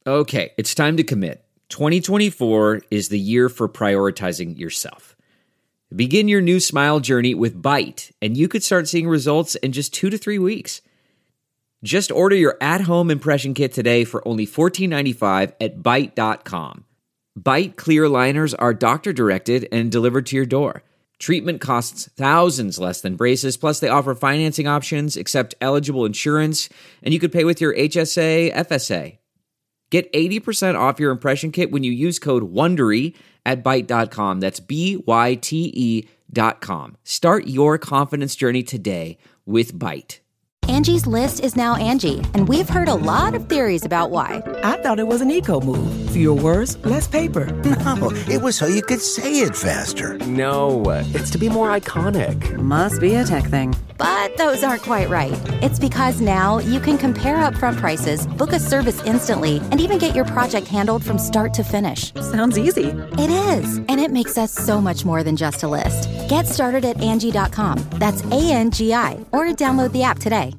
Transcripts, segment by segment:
Okay, it's time to commit. 2024 is the year for prioritizing yourself. Begin your new smile journey with Byte, and you could start seeing results in just 2 to 3 weeks. Just order your at-home impression kit today for only $14.95 at Byte.com. Byte clear liners are doctor-directed and delivered to your door. Treatment costs thousands less than braces, plus they offer financing options, accept eligible insurance, and you could pay with your HSA, FSA. Get 80% off your impression kit when you use code WONDERY at Byte.com. That's BYTE.com. Start your confidence journey today with Byte. Angie's List is now Angie, and we've heard a lot of theories about why. I thought it was an eco move. Fewer words, less paper. No, it was so you could say it faster. No, it's to be more iconic. Must be a tech thing. But those aren't quite right. It's because now you can compare upfront prices, book a service instantly, and even get your project handled from start to finish. Sounds easy. It is, and it makes us so much more than just a list. Get started at Angie.com. That's ANGI, or download the app today.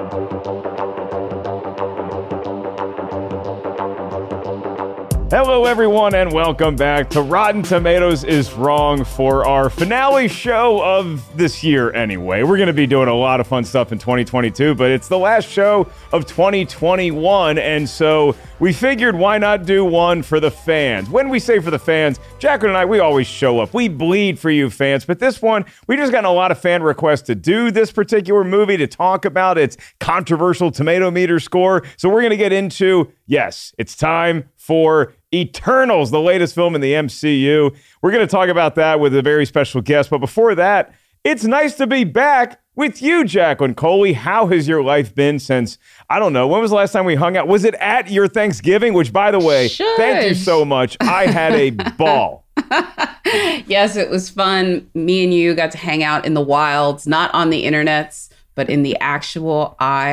Hello, everyone, and welcome back to Rotten Tomatoes is Wrong for our finale show of this year anyway. We're going to be doing a lot of fun stuff in 2022, but it's the last show of 2021, and so we figured why not do one for the fans. When we say for the fans, Jacqueline and I, we always show up. We bleed for you fans, but this one, we just gotten a lot of fan requests to do this particular movie, to talk about its controversial tomato meter score, so we're going to get into, yes, it's time for Eternals, the latest film in the MCU. We're going to talk about that with a very special guest. But before that, it's nice to be back with you, Jacqueline Coley. How has your life been since, I don't know, when was the last time we hung out? Was it at your Thanksgiving? Which, by the way, thank you so much. I had a ball. Yes, it was fun. Me and you got to hang out in the wilds, not on the internets, but in the actual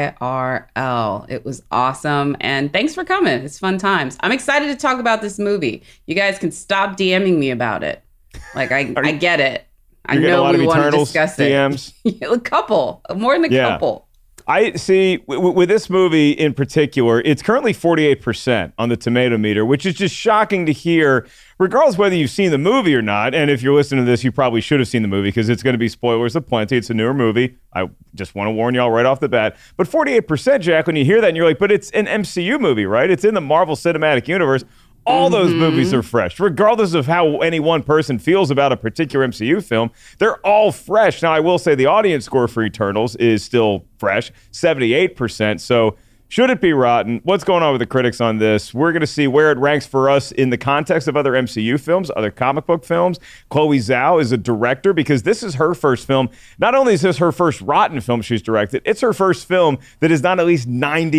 IRL. It was awesome. And thanks for coming. It's fun times. I'm excited to talk about this movie. You guys can stop DMing me about it. Like, I get it. I know we want to discuss DMs? it. A couple. More than a couple. I see, with this movie in particular, it's currently 48% on the tomato meter, which is just shocking to hear, regardless whether you've seen the movie or not. And if you're listening to this, you probably should have seen the movie because it's going to be spoilers aplenty. It's a newer movie. I just want to warn y'all right off the bat. But 48%, Jack, when you hear that and you're like, but it's an MCU movie, right? It's in the Marvel Cinematic Universe. All those movies are fresh, regardless of how any one person feels about a particular MCU film. They're all fresh. Now, I will say the audience score for Eternals is still fresh, 78%. So should it be rotten? What's going on with the critics on this? We're going to see where it ranks for us in the context of other MCU films, other comic book films. Chloe Zhao is a director because this is her first film. Not only is this her first rotten film she's directed, it's her first film that is not at least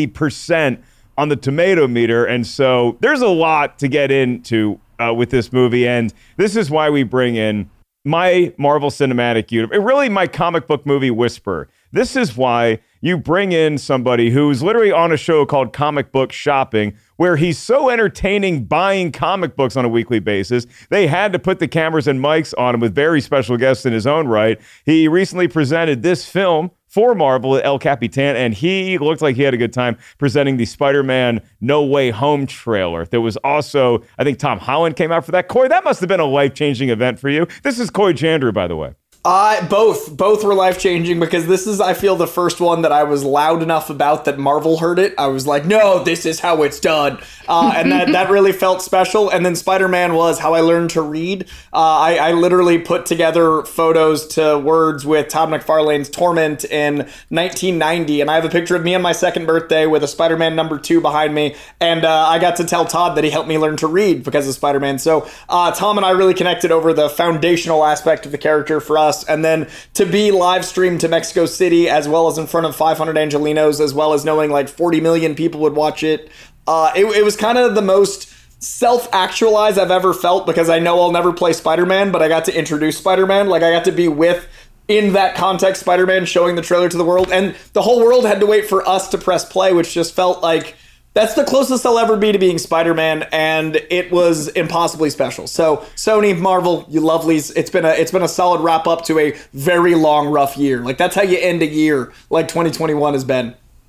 90% on the tomato meter. And so there's a lot to get into with this movie. And this is why we bring in my Marvel Cinematic Universe, really my comic book movie whisperer. This is why you bring in somebody who's literally on a show called Comic Book Shopping, where he's so entertaining buying comic books on a weekly basis. They had to put the cameras and mics on him with very special guests in his own right. He recently presented this film for Marvel at El Capitan, and he looked like he had a good time presenting the Spider-Man No Way Home trailer. There was also, I think Tom Holland came out for that. Coy, that must have been a life-changing event for you. This is Coy Jandreau, by the way. Both were life-changing because this is, I feel, the first one that I was loud enough about that Marvel heard it. I was like, no, this is how it's done. And that really felt special. And then Spider-Man was how I learned to read. I literally put together photos to words with Todd McFarlane's Torment in 1990. And I have a picture of me on my second birthday with a Spider-Man #2 behind me. And I got to tell Todd that he helped me learn to read because of Spider-Man. So Tom and I really connected over the foundational aspect of the character for us. And then to be live streamed to Mexico City, as well as in front of 500 Angelinos, as well as knowing like 40 million people would watch it. It was kind of the most self-actualized I've ever felt because I know I'll never play Spider-Man, but I got to introduce Spider-Man. Like I got to be with, in that context, Spider-Man showing the trailer to the world. And the whole world had to wait for us to press play, which just felt like that's the closest I'll ever be to being Spider-Man, and it was impossibly special. So, Sony, Marvel, you lovelies, it's been a solid wrap up to a very long, rough year. Like that's how you end a year, like 2021 has been.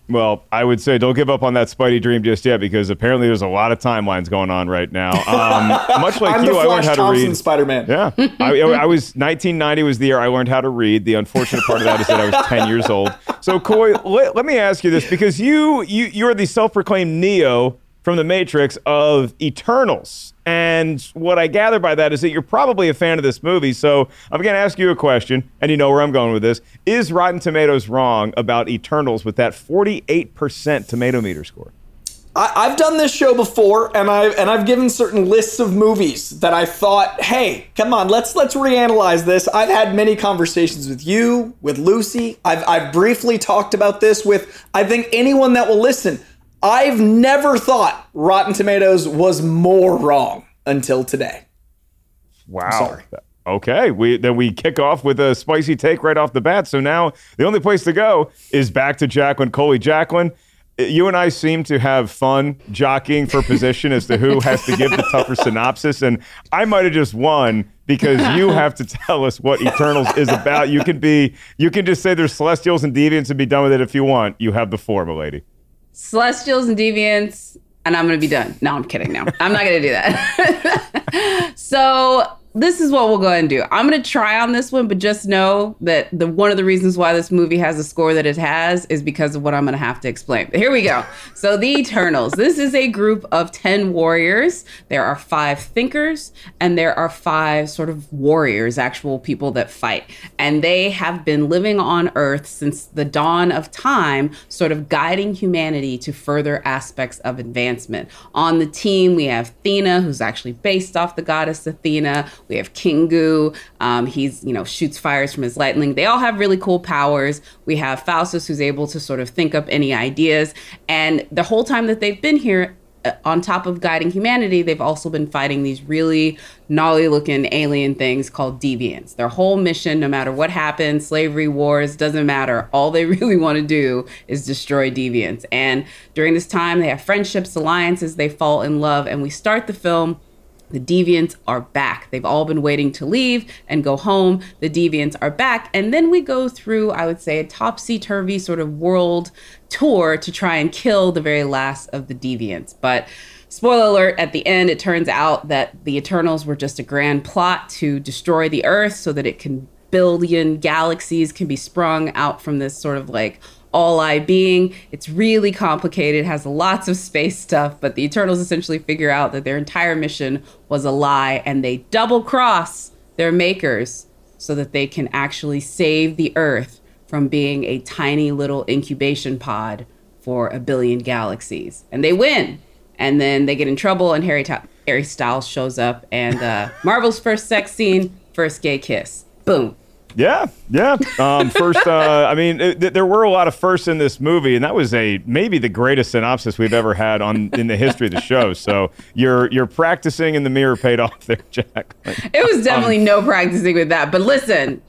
Well, I would say don't give up on that Spidey dream just yet, because apparently there's a lot of timelines going on right now. Much like I'm you, the I learned how Flash to read. Thompson Spider-Man. Yeah, I was 1990 was the year I learned how to read. The unfortunate part of that is that I was 10 years old. So, Coy, let me ask you this, because you're the self-proclaimed Neo from the Matrix of Eternals. And what I gather by that is that you're probably a fan of this movie. So I'm going to ask you a question, and you know where I'm going with this. Is Rotten Tomatoes wrong about Eternals with that 48% tomato meter score? I've done this show before, and I've given certain lists of movies that I thought, hey, come on, let's reanalyze this. I've had many conversations with you, with Lucy. I've briefly talked about this with, I think, anyone that will listen. I've never thought Rotten Tomatoes was more wrong until today. Wow. I'm sorry. Okay, we kick off with a spicy take right off the bat. So now the only place to go is back to Jacqueline Coley. Jacqueline, you and I seem to have fun jockeying for position as to who has to give the tougher synopsis, and I might have just won because you have to tell us what Eternals is about. You can just say there's Celestials and Deviants and be done with it if you want. You have the floor, my lady. Celestials and Deviants, and I'm going to be done. No, I'm kidding. No, I'm not going to do that. So this is what we'll go ahead and do. I'm going to try on this one, but just know that one of the reasons why this movie has the score that it has is because of what I'm going to have to explain. But here we go. So the Eternals. This is a group of 10 warriors. There are 5 thinkers, and there are 5 sort of warriors, actual people that fight. And they have been living on Earth since the dawn of time, sort of guiding humanity to further aspects of advancement. On the team, we have Athena, who's actually based off the goddess Athena. We have Kingu. He's, shoots fires from his lightning. They all have really cool powers. We have Faustus, who's able to sort of think up any ideas. And the whole time that they've been here, on top of guiding humanity, they've also been fighting these really gnarly looking alien things called deviants. Their whole mission, no matter what happens, slavery, wars, doesn't matter. All they really want to do is destroy deviants. And during this time, they have friendships, alliances, they fall in love. And we start the film. The deviants are back. They've all been waiting to leave and go home. The deviants are back. And then we go through, I would say, a topsy-turvy sort of world tour to try and kill the very last of the deviants. But spoiler alert, at the end, it turns out that the Eternals were just a grand plot to destroy the Earth so that it can billion galaxies can be sprung out from this sort of like all-eye being. It's really complicated, has lots of space stuff, but the Eternals essentially figure out that their entire mission was a lie, and they double-cross their makers so that they can actually save the Earth from being a tiny little incubation pod for a billion galaxies. And they win. And then they get in trouble, and Harry Styles shows up, and Marvel's first sex scene, first gay kiss. Boom. Yeah. First, there were a lot of firsts in this movie, and that was maybe the greatest synopsis we've ever had in the history of the show. So your practicing in the mirror paid off there, Jack. It was definitely no practicing with that. But listen,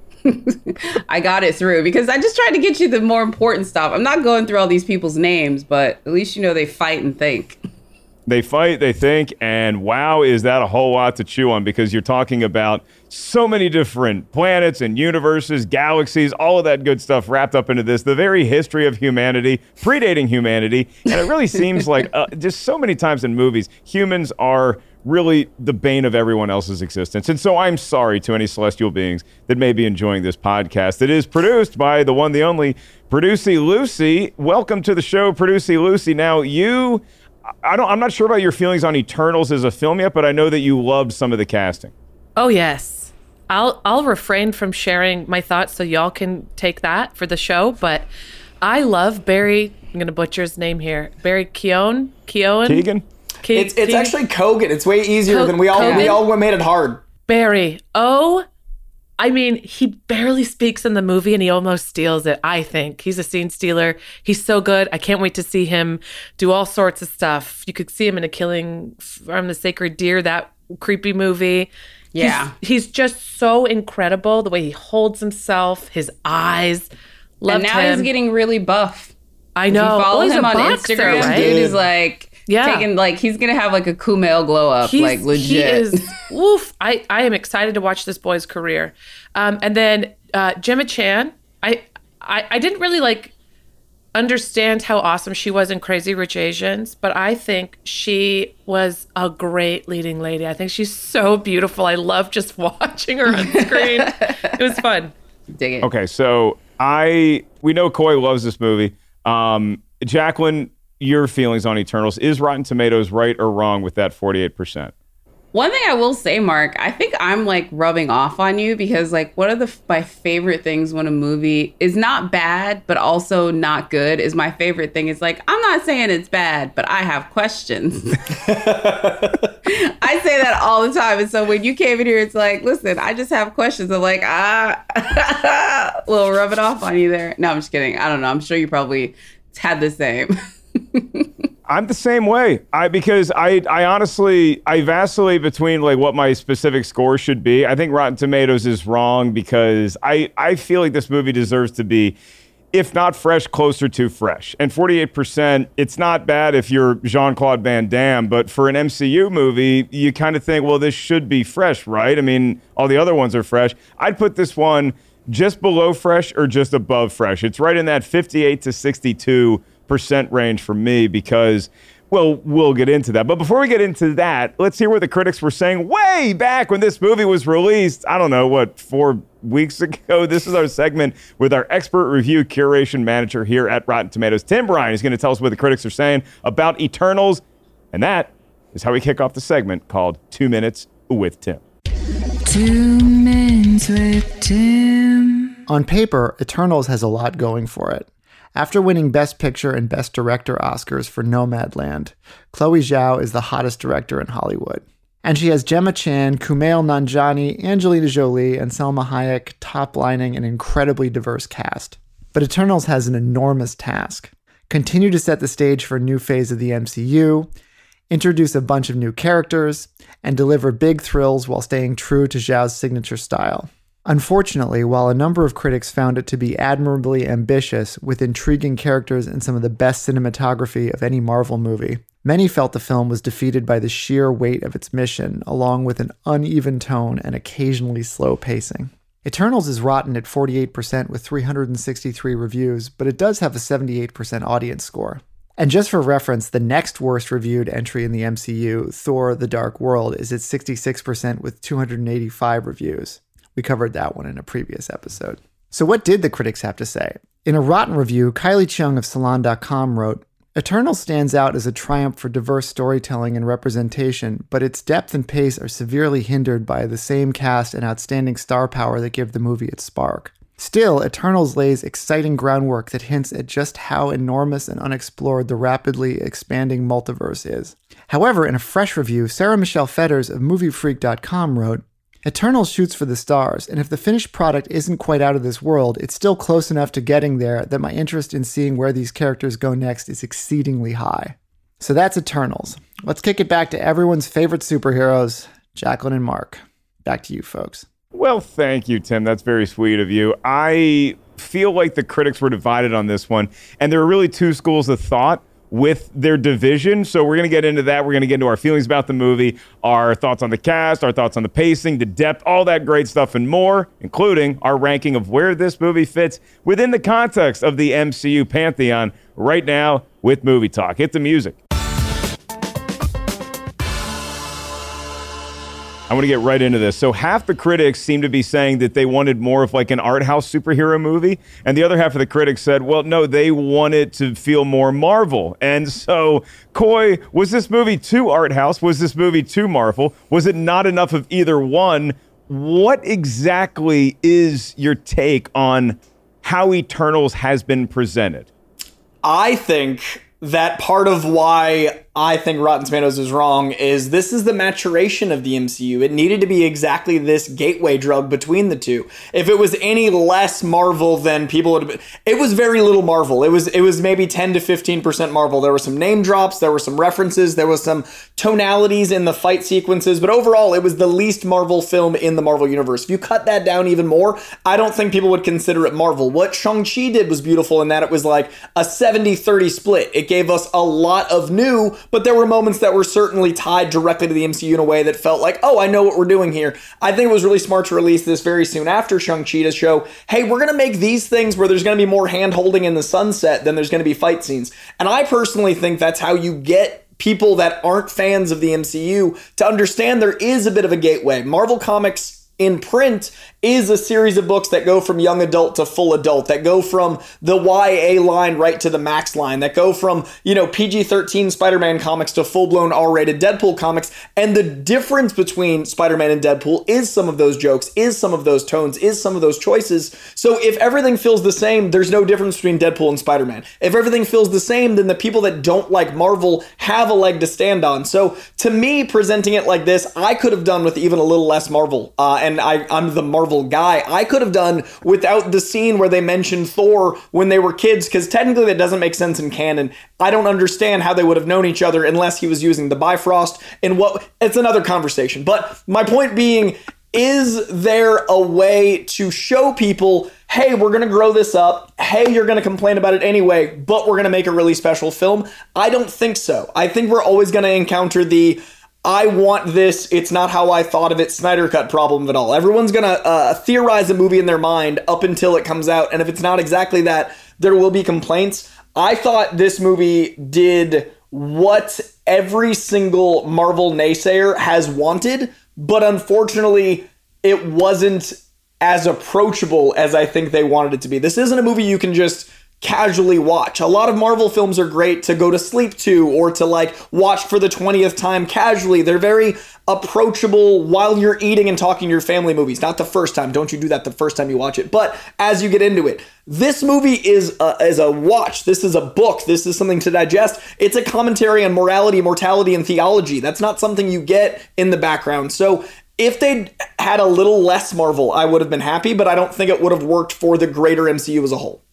I got it through because I just tried to get you the more important stuff. I'm not going through all these people's names, but at least you know they fight and think. They fight, they think, and wow, is that a whole lot to chew on, because you're talking about so many different planets and universes, galaxies, all of that good stuff wrapped up into this, the very history of humanity, predating humanity, and it really seems like just so many times in movies, humans are really the bane of everyone else's existence. And so I'm sorry to any celestial beings that may be enjoying this podcast. It is produced by the one, the only, Producy Lucy. Welcome to the show, Producy Lucy. Now, I'm not sure about your feelings on Eternals as a film yet, but I know that you loved some of the casting. Oh, yes. I'll refrain from sharing my thoughts so y'all can take that for the show, but I love Barry, I'm going to butcher his name here, Barry Keoghan? Keegan? It's actually Kogan. It's way easier than we all made it hard. Barry. He barely speaks in the movie and he almost steals it, I think. He's a scene stealer. He's so good. I can't wait to see him do all sorts of stuff. You could see him in A Killing from the Sacred Deer, that creepy movie. Yeah. He's just so incredible, the way he holds himself, his eyes. Loved and now him. He's getting really buff. I know. If you follow he's him a on boxer, Instagram, right? dude is like... Yeah. He's going to have like a Kumail glow up, like legit. He is, woof. I am excited to watch this boy's career. And then Gemma Chan, I didn't really like understand how awesome she was in Crazy Rich Asians, but I think she was a great leading lady. I think she's so beautiful. I love just watching her on screen. It was fun. Dig it. Okay, so we know Coy loves this movie. Jacqueline, your feelings on Eternals. Is Rotten Tomatoes right or wrong with that 48%? One thing I will say, Mark, I think I'm like rubbing off on you because like one of my favorite things when a movie is not bad, but also not good is my favorite thing is like, I'm not saying it's bad, but I have questions. I say that all the time. And so when you came in here, it's like, listen, I just have questions. I'm like, we'll rub it off on you there. No, I'm just kidding. I don't know. I'm sure you probably had the same. I'm the same way. Because I honestly vacillate between like what my specific score should be. I think Rotten Tomatoes is wrong because I feel like this movie deserves to be, if not fresh, closer to fresh. And 48%, it's not bad if you're Jean-Claude Van Damme, but for an MCU movie, you kind of think, well, this should be fresh, right? I mean, all the other ones are fresh. I'd put this one just below fresh or just above fresh. It's right in that 58 to 62% range for me because, well, we'll get into that. But before we get into that, let's hear what the critics were saying way back when this movie was released. I don't know, 4 weeks ago? This is our segment with our expert review curation manager here at Rotten Tomatoes, Tim Bryan. He's going to tell us what the critics are saying about Eternals. And that is how we kick off the segment called 2 Minutes with Tim. 2 Minutes with Tim. On paper, Eternals has a lot going for it. After winning Best Picture and Best Director Oscars for Nomadland, Chloe Zhao is the hottest director in Hollywood. And she has Gemma Chan, Kumail Nanjiani, Angelina Jolie, and Salma Hayek top-lining an incredibly diverse cast. But Eternals has an enormous task. Continue to set the stage for a new phase of the MCU, introduce a bunch of new characters, and deliver big thrills while staying true to Zhao's signature style. Unfortunately, while a number of critics found it to be admirably ambitious with intriguing characters and some of the best cinematography of any Marvel movie, many felt the film was defeated by the sheer weight of its mission, along with an uneven tone and occasionally slow pacing. Eternals is rotten at 48% with 363 reviews, but it does have a 78% audience score. And just for reference, the next worst reviewed entry in the MCU, Thor: The Dark World, is at 66% with 285 reviews. We covered that one in a previous episode. So what did the critics have to say? In a rotten review, Kylie Chung of Salon.com wrote, Eternal stands out as a triumph for diverse storytelling and representation, but its depth and pace are severely hindered by the same cast and outstanding star power that give the movie its spark. Still, Eternals lays exciting groundwork that hints at just how enormous and unexplored the rapidly expanding multiverse is. However, in a fresh review, Sarah Michelle Fetters of MovieFreak.com wrote, Eternals shoots for the stars, and if the finished product isn't quite out of this world, it's still close enough to getting there that my interest in seeing where these characters go next is exceedingly high. So that's Eternals. Let's kick it back to everyone's favorite superheroes, Jacqueline and Mark. Back to you, folks. Well, thank you, Tim. That's very sweet of you. I feel like the critics were divided on this one, and there are really two schools of thought with their division. So we're going to get into that. We're going to get into our feelings about the movie, our thoughts on the cast, our thoughts on the pacing, the depth, all that great stuff and more, including our ranking of where this movie fits within the context of the MCU pantheon right now with Movie Talk. Hit the music. I want to get right into this. So half the critics seem to be saying that they wanted more of like an art house superhero movie. And the other half of the critics said, well, no, they want it to feel more Marvel. And so, Coy, was this movie too art house? Was this movie too Marvel? Was it not enough of either one? What exactly is your take on how Eternals has been presented? I think that part of why I think Rotten Tomatoes is wrong is this is the maturation of the MCU. It needed to be exactly this gateway drug between the two. If it was any less Marvel, then people would have been... It was very little Marvel. It was maybe 10 to 15% Marvel. There were some name drops, there were some references, there was some tonalities in the fight sequences, but overall, it was the least Marvel film in the Marvel universe. If you cut that down even more, I don't think people would consider it Marvel. What Shang-Chi did was beautiful in that it was like a 70-30 split. It gave us a lot of new, but there were moments that were certainly tied directly to the MCU in a way that felt like, oh, I know what we're doing here. I think it was really smart to release this very soon after Shang-Chi to show, hey, we're going to make these things where there's going to be more hand-holding in the sunset than there's going to be fight scenes. And I personally think that's how you get people that aren't fans of the MCU to understand there is a bit of a gateway. Marvel Comics in print is a series of books that go from young adult to full adult, that go from the YA line right to the Max line, that go from, PG-13 Spider-Man comics to full-blown R-rated Deadpool comics. And the difference between Spider-Man and Deadpool is some of those jokes, is some of those tones, is some of those choices. So if everything feels the same, there's no difference between Deadpool and Spider-Man. If everything feels the same, then the people that don't like Marvel have a leg to stand on. So to me, presenting it like this, I could have done with even a little less Marvel. And I'm the Marvel guy. I could have done without the scene where they mentioned Thor when they were kids, because technically that doesn't make sense in canon. I don't understand how they would have known each other unless he was using the Bifrost. It's another conversation. But my point being, is there a way to show people, hey, we're going to grow this up. Hey, you're going to complain about it anyway, but we're going to make a really special film? I don't think so. I think we're always going to encounter the I want this, it's not how I thought of it, Snyder Cut problem at all. Everyone's going to theorize a movie in their mind up until it comes out, and if it's not exactly that, there will be complaints. I thought this movie did what every single Marvel naysayer has wanted, but unfortunately, it wasn't as approachable as I think they wanted it to be. This isn't a movie you can just casually watch. A lot of Marvel films are great to go to sleep to or to watch for the 20th time casually. They're very approachable while you're eating and talking to your family movies. Not the first time. Don't you do that the first time you watch it. But as you get into it, this movie is a watch. This is a book. This is something to digest. It's a commentary on morality, mortality, and theology. That's not something you get in the background. So if they'd had a little less Marvel, I would have been happy, but I don't think it would have worked for the greater MCU as a whole.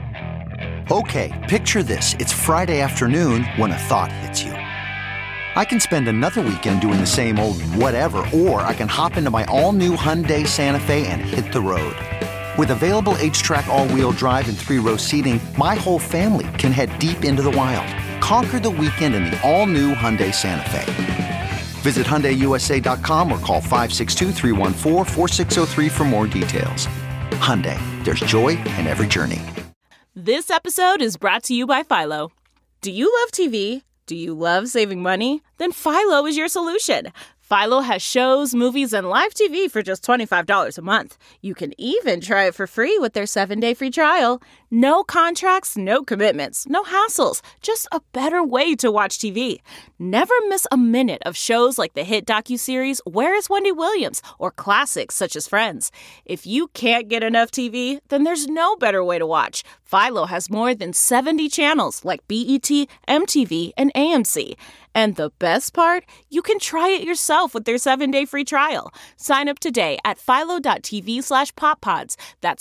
Okay, picture this. It's Friday afternoon when a thought hits you. I can spend another weekend doing the same old whatever, or I can hop into my all-new Hyundai Santa Fe and hit the road. With available H-Track all-wheel drive and 3-row seating, my whole family can head deep into the wild. Conquer the weekend in the all-new Hyundai Santa Fe. Visit HyundaiUSA.com or call 562-314-4603 for more details. Hyundai, there's joy in every journey. This episode is brought to you by Philo. Do you love TV? Do you love saving money? Then Philo is your solution. Philo has shows, movies, and live TV for just $25 a month. You can even try it for free with their 7-day free trial. No contracts, no commitments, no hassles. Just a better way to watch TV. Never miss a minute of shows like the hit docuseries Where is Wendy Williams? Or classics such as Friends. If you can't get enough TV, then there's no better way to watch. Philo has more than 70 channels like BET, MTV, and AMC. And the best part? You can try it yourself with their 7-day free trial. Sign up today at philo.tv/poppods. That's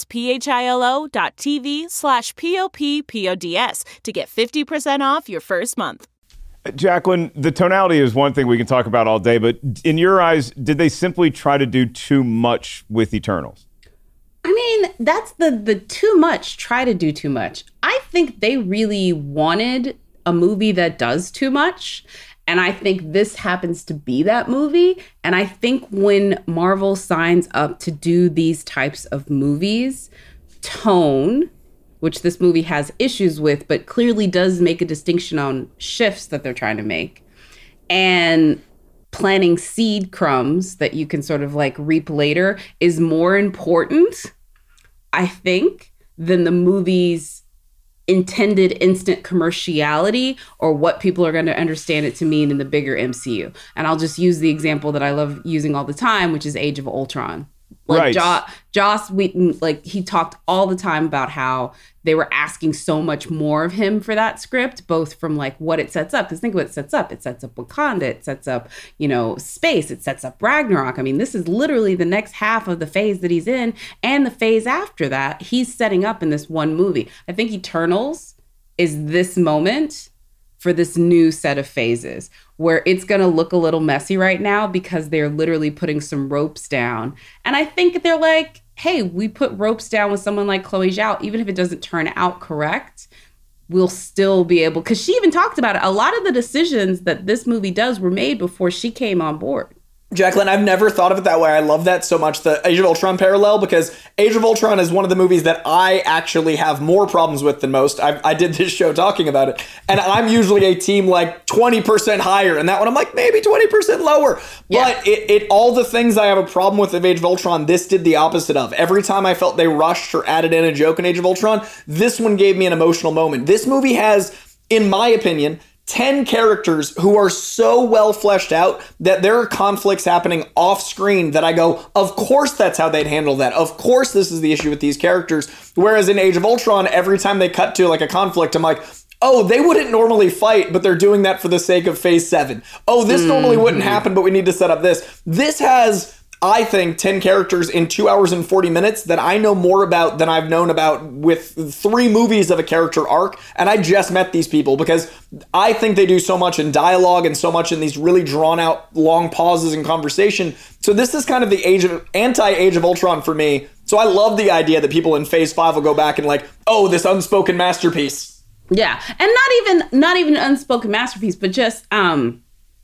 philo.tv/POPPODS to get 50% off your first month. Jacqueline, the tonality is one thing we can talk about all day, but in your eyes, did they simply try to do too much with Eternals? I mean, that's the too much, try to do too much. I think they really wanted a movie that does too much. And I think this happens to be that movie. And I think when Marvel signs up to do these types of movies, tone, which this movie has issues with, but clearly does make a distinction on shifts that they're trying to make, and planting seed crumbs that you can sort of reap later is more important, I think, than the movie's intended instant commerciality or what people are going to understand it to mean in the bigger MCU. And I'll just use the example that I love using all the time, which is Age of Ultron. Right. Joss Whedon, he talked all the time about how they were asking so much more of him for that script, both from what it sets up. Because think of what it sets up. It sets up Wakanda. It sets up, space. It sets up Ragnarok. I mean, this is literally the next half of the phase that he's in, and the phase after that he's setting up in this one movie. I think Eternals is this moment for this new set of phases where it's going to look a little messy right now because they're literally putting some ropes down. And I think they're like, hey, we put ropes down with someone like Chloe Zhao, even if it doesn't turn out correct, we'll still be able, because she even talked about it. A lot of the decisions that this movie does were made before she came on board. Jacqueline, I've never thought of it that way. I love that so much, the Age of Ultron parallel, because Age of Ultron is one of the movies that I actually have more problems with than most. I did this show talking about it, and I'm usually a team like 20% higher, and that one I'm like maybe 20% lower. Yeah. But it all the things I have a problem with of Age of Ultron, this did the opposite of. Every time I felt they rushed or added in a joke in Age of Ultron, this one gave me an emotional moment. This movie has, in my opinion, 10 characters who are so well fleshed out that there are conflicts happening off screen that I go, of course that's how they'd handle that. Of course this is the issue with these characters. Whereas in Age of Ultron, every time they cut to like a conflict, I'm like, oh, they wouldn't normally fight, but they're doing that for the sake of Phase 7. Oh, this normally wouldn't happen, but we need to set up this. This has, I think, 10 characters in 2 hours and 40 minutes that I know more about than I've known about with 3 movies of a character arc. And I just met these people because I think they do so much in dialogue and so much in these really drawn out long pauses in conversation. So this is kind of the anti-Age of Ultron for me. So I love the idea that people in Phase 5 will go back and like, oh, this unspoken masterpiece. Yeah. And not even an unspoken masterpiece, but just the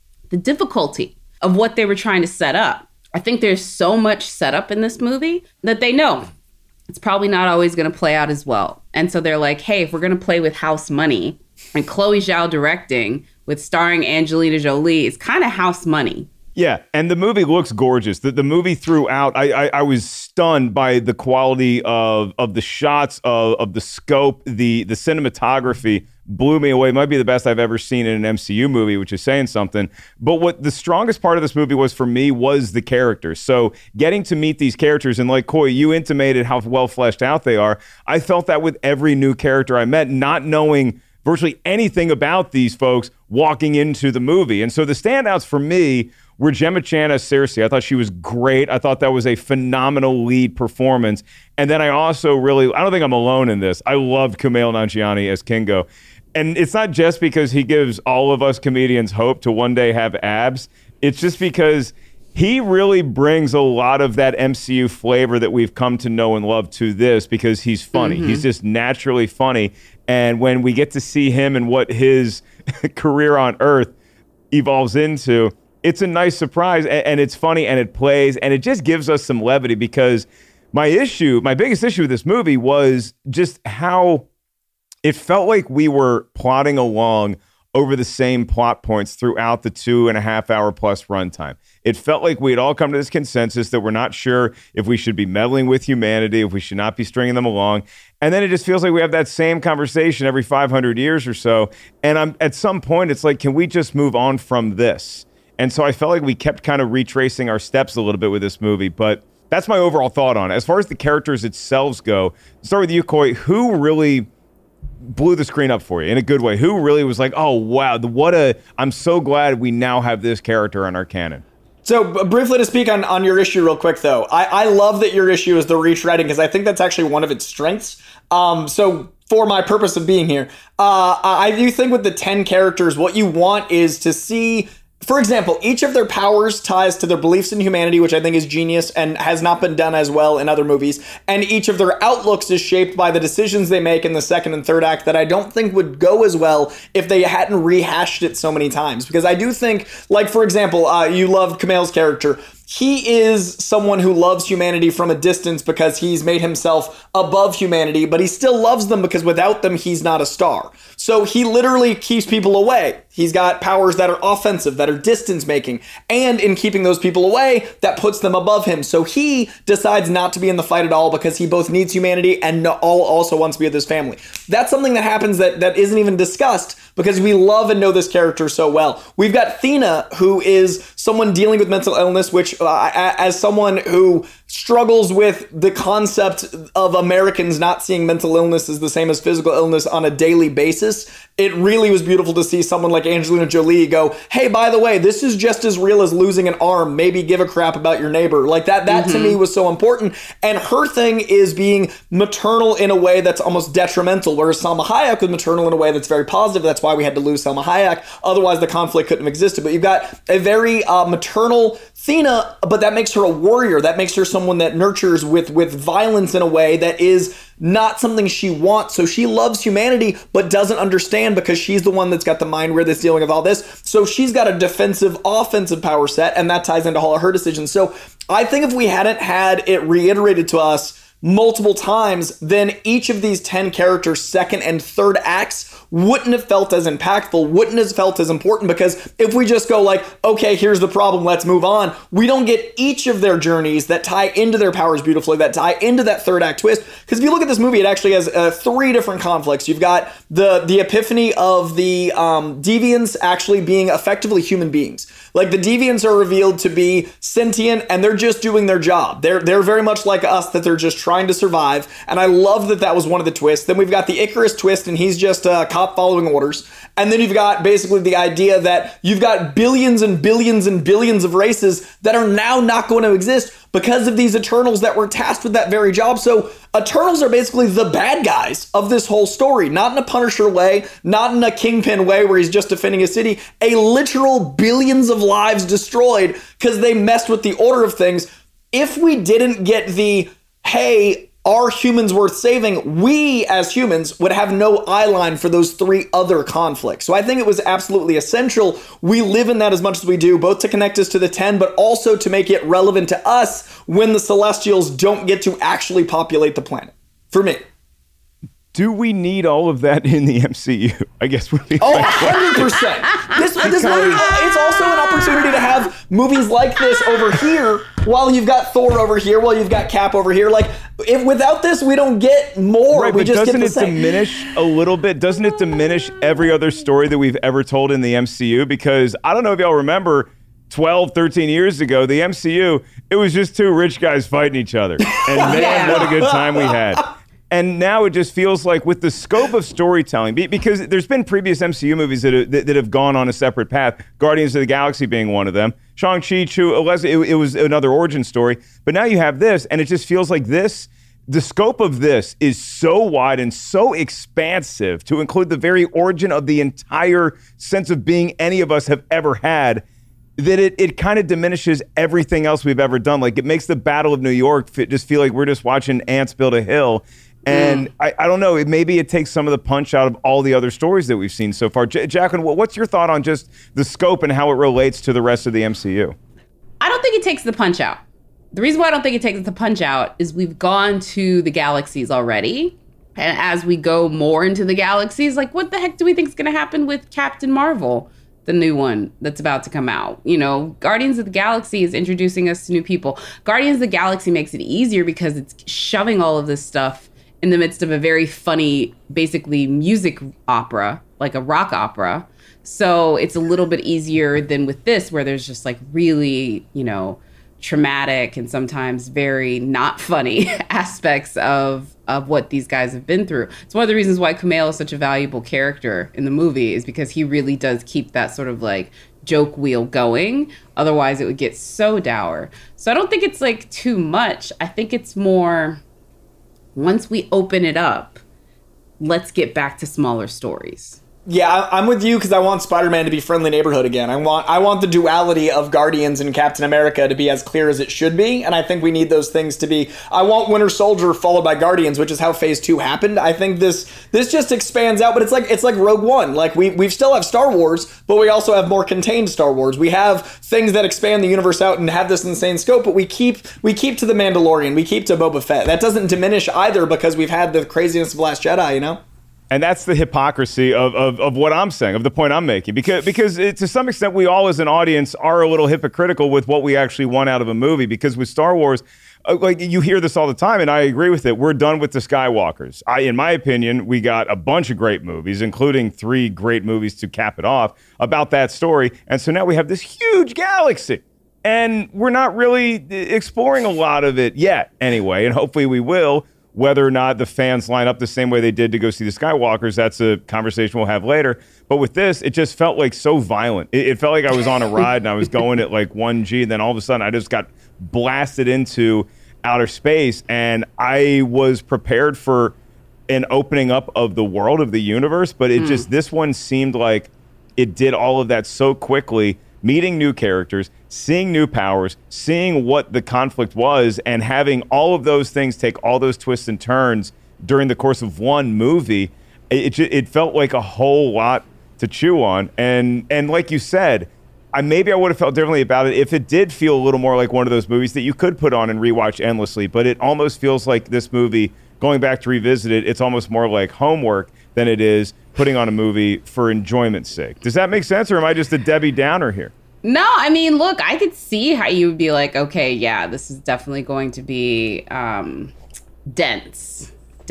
difficulty of what they were trying to set up. I think there's so much setup in this movie that they know it's probably not always going to play out as well. And so they're like, hey, if we're going to play with house money, and Chloe Zhao directing with starring Angelina Jolie, it's kind of house money. Yeah, and the movie looks gorgeous. The movie throughout, I was stunned by the quality of the shots, of the scope, the cinematography blew me away. It might be the best I've ever seen in an MCU movie, which is saying something. But what the strongest part of this movie was for me was the characters. So getting to meet these characters, and like Coy, you intimated how well fleshed out they are. I felt that with every new character I met, not knowing virtually anything about these folks walking into the movie. And so the standouts for me were Gemma Chan as Cersei. I thought she was great. I thought that was a phenomenal lead performance. And then I also I don't think I'm alone in this, I loved Kumail Nanjiani as Kingo. And it's not just because he gives all of us comedians hope to one day have abs. It's just because he really brings a lot of that MCU flavor that we've come to know and love to this, because he's funny. Mm-hmm. He's just naturally funny. And when we get to see him and what his career on Earth evolves into, it's a nice surprise, and it's funny, and it plays, and it just gives us some levity, because my biggest issue with this movie was just how it felt like we were plodding along over the same plot points throughout the 2.5 hour plus runtime. It felt like we had all come to this consensus that we're not sure if we should be meddling with humanity, if we should not be stringing them along. And then it just feels like we have that same conversation every 500 years or so. And at some point, it's like, can we just move on from this? And so I felt like we kept kind of retracing our steps a little bit with this movie. But that's my overall thought on it. As far as the characters themselves go, start with you, Coy. Who really blew the screen up for you in a good way? Who really was like, oh, wow, I'm so glad we now have this character in our canon? So briefly to speak on your issue real quick, though, I love that your issue is the retreading, because I think that's actually one of its strengths. So for my purpose of being here, I do think with the 10 characters, what you want is to see, for example, each of their powers ties to their beliefs in humanity, which I think is genius and has not been done as well in other movies. And each of their outlooks is shaped by the decisions they make in the second and third act that I don't think would go as well if they hadn't rehashed it so many times. Because I do think, like, for example, you loved Kumail's character. He is someone who loves humanity from a distance because he's made himself above humanity, but he still loves them because without them, he's not a star. So he literally keeps people away. He's got powers that are offensive, that are distance making. And in keeping those people away, that puts them above him. So he decides not to be in the fight at all because he both needs humanity and also wants to be with his family. That's something that happens that isn't even discussed because we love and know this character so well. We've got Thena, who is someone dealing with mental illness, which as someone who struggles with the concept of Americans not seeing mental illness as the same as physical illness on a daily basis, it really was beautiful to see someone like Angelina Jolie go, hey, by the way, this is just as real as losing an arm. Maybe give a crap about your neighbor. Like that to me was so important. And her thing is being maternal in a way that's almost detrimental, whereas Salma Hayek was maternal in a way that's very positive. That's why we had to lose Salma Hayek. Otherwise, the conflict couldn't have existed. But you've got a very maternal Thena Yelena, but that makes her a warrior. That makes her someone that nurtures with violence in a way that is not something she wants. So she loves humanity, but doesn't understand because she's the one that's got the mind where that's dealing with all this. So she's got a defensive, offensive power set, and that ties into all of her decisions. So I think if we hadn't had it reiterated to us multiple times, then each of these 10 characters' second and third acts wouldn't have felt as impactful, wouldn't have felt as important, because if we just go like, okay, here's the problem, let's move on, we don't get each of their journeys that tie into their powers beautifully, that tie into that third act twist. Because if you look at this movie, it actually has 3 different conflicts. You've got the epiphany of the deviants actually being effectively human beings. Like, the deviants are revealed to be sentient, and they're just doing their job. They're very much like us, that they're just trying to survive. And I love that that was one of the twists. Then we've got the Icarus twist, and he's just a cop following orders. And then you've got basically the idea that you've got billions and billions and billions of races that are now not going to exist because of these Eternals that were tasked with that very job. So Eternals are basically the bad guys of this whole story, not in a Punisher way, not in a Kingpin way where he's just defending a city, a literal billions of lives destroyed because they messed with the order of things. If we didn't get the, hey, are humans worth saving, we as humans would have no eye line for those 3 other conflicts. So I think it was absolutely essential we live in that as much as we do, both to connect us to the 10, but also to make it relevant to us when the Celestials don't get to actually populate the planet. For me. Do we need all of that in the MCU? I guess would be 100%. This movie, it's also an opportunity to have movies like this over here while you've got Thor over here, while you've got Cap over here. Like, if without this, we don't get more. Right, we but just doesn't get it the same. diminish a little bit? Doesn't it diminish every other story that we've ever told in the MCU? Because I don't know if y'all remember 12, 13 years ago, the MCU, it was just 2 rich guys fighting each other. And man, what a good time we had. And now it just feels like with the scope of storytelling, because there's been previous MCU movies that have gone on a separate path, Guardians of the Galaxy being one of them, Shang-Chi, it was another origin story. But now you have this, and it just feels like this, the scope of this is so wide and so expansive to include the very origin of the entire sense of being any of us have ever had, that it kind of diminishes everything else we've ever done. Like, it makes the Battle of New York just feel like we're just watching ants build a hill. And I don't know, maybe it takes some of the punch out of all the other stories that we've seen so far. Jacqueline, what's your thought on just the scope and how it relates to the rest of the MCU? I don't think it takes the punch out. The reason why I don't think it takes the punch out is we've gone to the galaxies already. And as we go more into the galaxies, like, what the heck do we think is going to happen with Captain Marvel, the new one that's about to come out? You know, Guardians of the Galaxy is introducing us to new people. Guardians of the Galaxy makes it easier because it's shoving all of this stuff in the midst of a very funny, basically music opera, like a rock opera. So it's a little bit easier than with this, where there's just like really, you know, traumatic and sometimes very not funny aspects of what these guys have been through. It's one of the reasons why Kumail is such a valuable character in the movie, is because he really does keep that sort of like joke wheel going. Otherwise it would get so dour. So I don't think it's like too much. I think it's more, once we open it up, let's get back to smaller stories. Yeah, I'm with you because I want Spider-Man to be friendly neighborhood again. I want the duality of Guardians and Captain America to be as clear as it should be, and I think we need those things to be. I want Winter Soldier followed by Guardians, which is how Phase 2 happened. I think this just expands out, but it's like Rogue One. Like we still have Star Wars, but we also have more contained Star Wars. We have things that expand the universe out and have this insane scope, but we keep to the Mandalorian, we keep to Boba Fett. That doesn't diminish either because we've had the craziness of Last Jedi, you know? And that's the hypocrisy of what I'm saying, of the point I'm making. Because to some extent, we all as an audience are a little hypocritical with what we actually want out of a movie. Because with Star Wars, like you hear this all the time, and I agree with it. We're done with the Skywalkers. In my opinion, we got a bunch of great movies, including 3 great movies to cap it off about that story. And so now we have this huge galaxy. And we're not really exploring a lot of it yet, anyway. And hopefully we will. Whether or not the fans line up the same way they did to go see the Skywalkers, that's a conversation we'll have later. But with this, it just felt like so violent. It felt like I was on a ride and I was going at like 1G, and then all of a sudden I just got blasted into outer space, and I was prepared for an opening up of the world, of the universe, but it just, this one seemed like it did all of that so quickly meeting new characters, seeing new powers, seeing what the conflict was, and having all of those things take all those twists and turns during the course of one movie, it felt like a whole lot to chew on. And like you said, maybe I would have felt differently about it if it did feel a little more like one of those movies that you could put on and rewatch endlessly. But it almost feels like this movie, going back to revisit it, it's almost more like homework than it is putting on a movie for enjoyment's sake. Does that make sense, or am I just a Debbie Downer here? No, I mean, look, I could see how you would be like, okay, yeah, this is definitely going to be dense.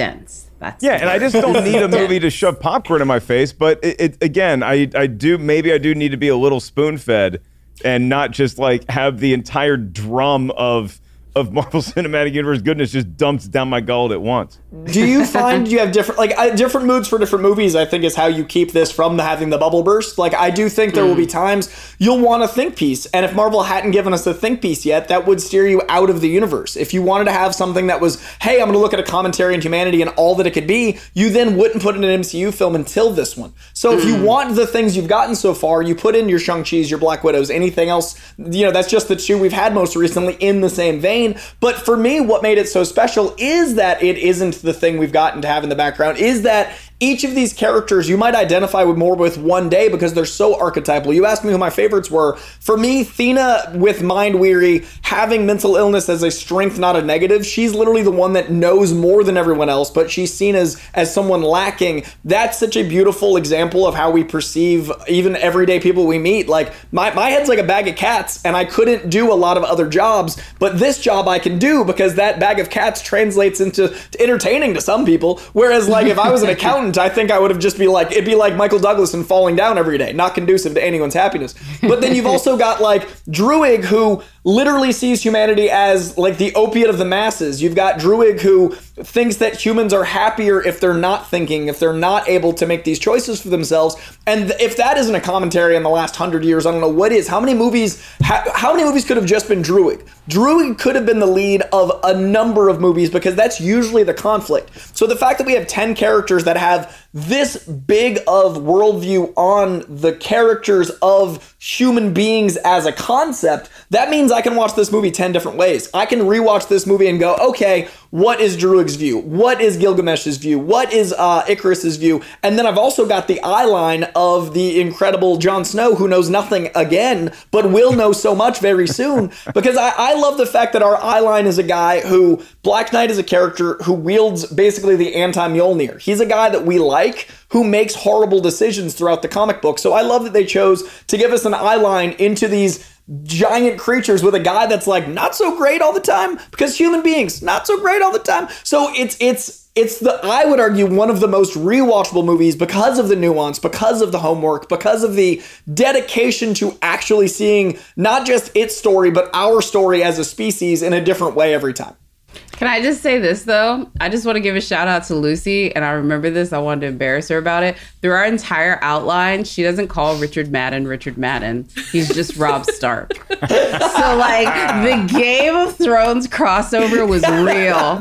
That's and I just don't need a movie to shove popcorn in my face. But again, I do need to be a little spoon-fed and not just like have the entire drum of Marvel Cinematic Universe goodness just dumped down my gullet at once. Do you find you have different moods for different movies? I think is how you keep this from having the bubble burst. Like, I do think there will be times you'll want a think piece, and if Marvel hadn't given us a think piece yet, that would steer you out of the universe. If you wanted to have something that was, hey, I'm going to look at a commentary on humanity and all that it could be, you then wouldn't put in an MCU film until this one. So if you want the things you've gotten so far, you put in your Shang-Chi's, your Black Widows, anything else, that's just the two we've had most recently in the same vein. But for me, what made it so special is that it isn't the thing we've gotten to have in the background, is that each of these characters you might identify more with one day because they're so archetypal. You asked me who my favorites were. For me, Thena with Mind Weary, having mental illness as a strength, not a negative. She's literally the one that knows more than everyone else, but she's seen as someone lacking. That's such a beautiful example of how we perceive even everyday people we meet. Like, my head's like a bag of cats, and I couldn't do a lot of other jobs, but this job I can do because that bag of cats translates into entertaining to some people. Whereas, like, if I was an accountant, I think I would have just be like, it'd be like Michael Douglas and falling down every day, not conducive to anyone's happiness. But then you've also got like Druig, who literally sees humanity as like the opiate of the masses. You've got Druig, who thinks that humans are happier if they're not thinking, if they're not able to make these choices for themselves. And if that isn't a commentary in the last 100 years, I don't know what is. How many movies could have just been Druig? Druig could have been the lead of a number of movies because that's usually the conflict. So the fact that we have 10 characters that have this big of worldview on the characters of human beings as a concept, that means I can watch this movie 10 different ways. I can rewatch this movie and go, okay, what is Druig's view? What is Gilgamesh's view? What is Icarus's view? And then I've also got the eye line of the incredible Jon Snow, who knows nothing again, but will know so much very soon. Because I love the fact that our eye line is a guy who, Black Knight is a character who wields basically the anti-Mjolnir. He's a guy that we like, who makes horrible decisions throughout the comic book. So I love that they chose to give us an eye line into these giant creatures with a guy that's like not so great all the time, because human beings not so great all the time. So it's the, I would argue, one of the most rewatchable movies because of the nuance, because of the homework, because of the dedication to actually seeing not just its story, but our story as a species in a different way every time. Can I just say this, though? I just want to give a shout out to Lucy, and I remember this. I wanted to embarrass her about it. Through our entire outline, she doesn't call Richard Madden. He's just Robb Stark. So, like, the Game of Thrones crossover was real.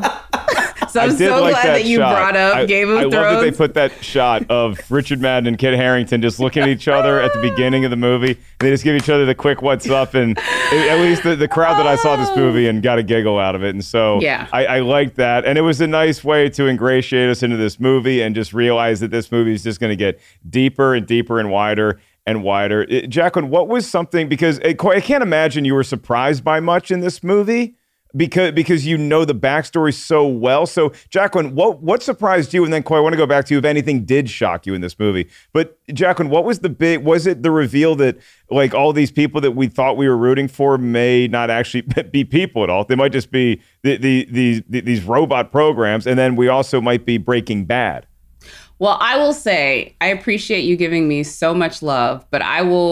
So I'm so glad that you brought up Game of Thrones. I love that they put that shot of Richard Madden and Kit Harington just looking at each other at the beginning of the movie. They just give each other the quick what's up, and at least the crowd that I saw this movie and got a giggle out of it. And so yeah. I liked that. And it was a nice way to ingratiate us into this movie and just realize that this movie is just going to get deeper and deeper and wider and wider. Jacqueline, what was something, because I can't imagine you were surprised by much in this movie, because you know the backstory so well. So, Jacqueline, what surprised you? And then, Coy, I want to go back to you if anything did shock you in this movie. But, Jacqueline, what was was it the reveal that, like, all these people that we thought we were rooting for may not actually be people at all? They might just be these robot programs, and then we also might be Breaking Bad. Well, I will say, I appreciate you giving me so much love, but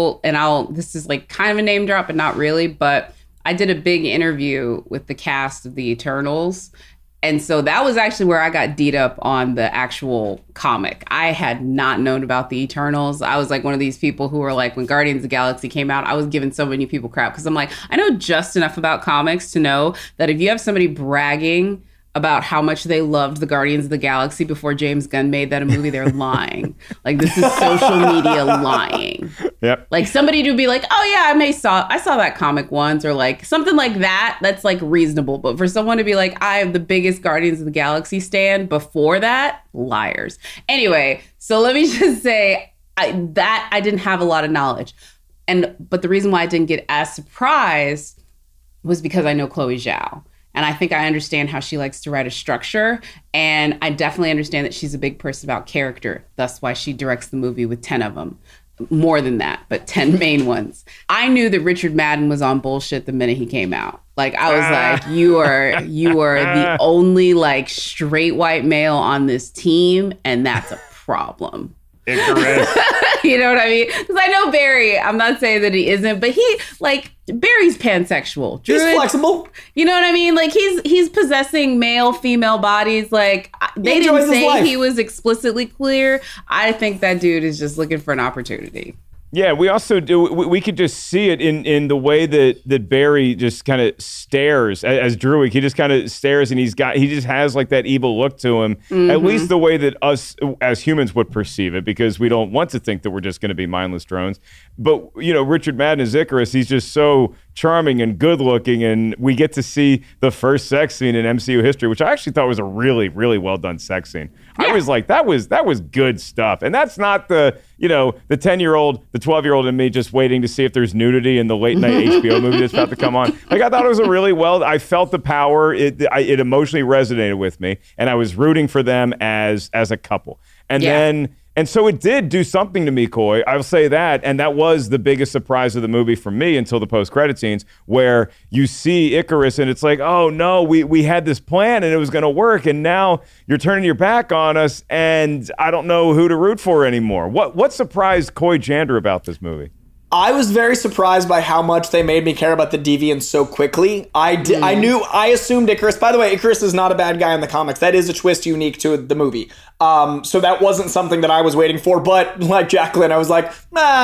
this is like kind of a name drop, but not really, but I did a big interview with the cast of the Eternals. And so that was actually where I got D'd up on the actual comic. I had not known about the Eternals. I was like one of these people who were like, when Guardians of the Galaxy came out, I was giving so many people crap because I'm like, I know just enough about comics to know that if you have somebody bragging about how much they loved the Guardians of the Galaxy before James Gunn made that a movie, they're lying. Like, this is social media lying. Yep. Like, somebody to be like, oh yeah, I saw that comic once, or like something like that, that's like reasonable. But for someone to be like, I am the biggest Guardians of the Galaxy stan before that, liars. Anyway, so let me just say I didn't have a lot of knowledge. But the reason why I didn't get as surprised was because I know Chloe Zhao. And I think I understand how she likes to write a structure. And I definitely understand that she's a big person about character. That's why she directs the movie with 10 of them. More than that, but 10 main ones. I knew that Richard Madden was on bullshit the minute he came out. Like, I was like, you are the only like straight white male on this team. And that's a problem. Icarus. You know what I mean? Because I know Barry, I'm not saying that he isn't, but Barry's pansexual. He's flexible. You know what I mean? Like, he's possessing male, female bodies. Like, they didn't say he was explicitly clear. I think that dude is just looking for an opportunity. Yeah, we also do. We could just see it in the way that Barry just kind of stares as Druig. He just kind of stares, and he just has like that evil look to him. Mm-hmm. At least the way that us as humans would perceive it, because we don't want to think that we're just going to be mindless drones. But Richard Madden as Icarus, he's just so charming and good looking, and we get to see the first sex scene in MCU history, which I actually thought was a really, really well done sex scene. Yeah. I was like, that was good stuff. And that's not the 10-year-old, the 12-year-old in me just waiting to see if there's nudity in the late night HBO movie that's about to come on. Like, I thought it was I felt the power. It emotionally resonated with me, and I was rooting for them as a couple. And so it did do something to me, Coy. I'll say that. And that was the biggest surprise of the movie for me until the post-credit scenes, where you see Icarus and it's like, oh, no, we had this plan and it was going to work. And now you're turning your back on us and I don't know who to root for anymore. What surprised Coy Jandreau about this movie? I was very surprised by how much they made me care about the Deviants so quickly. I assumed Icarus. By the way, Icarus is not a bad guy in the comics. That is a twist unique to the movie. So that wasn't something that I was waiting for. But like Jacqueline, I was like,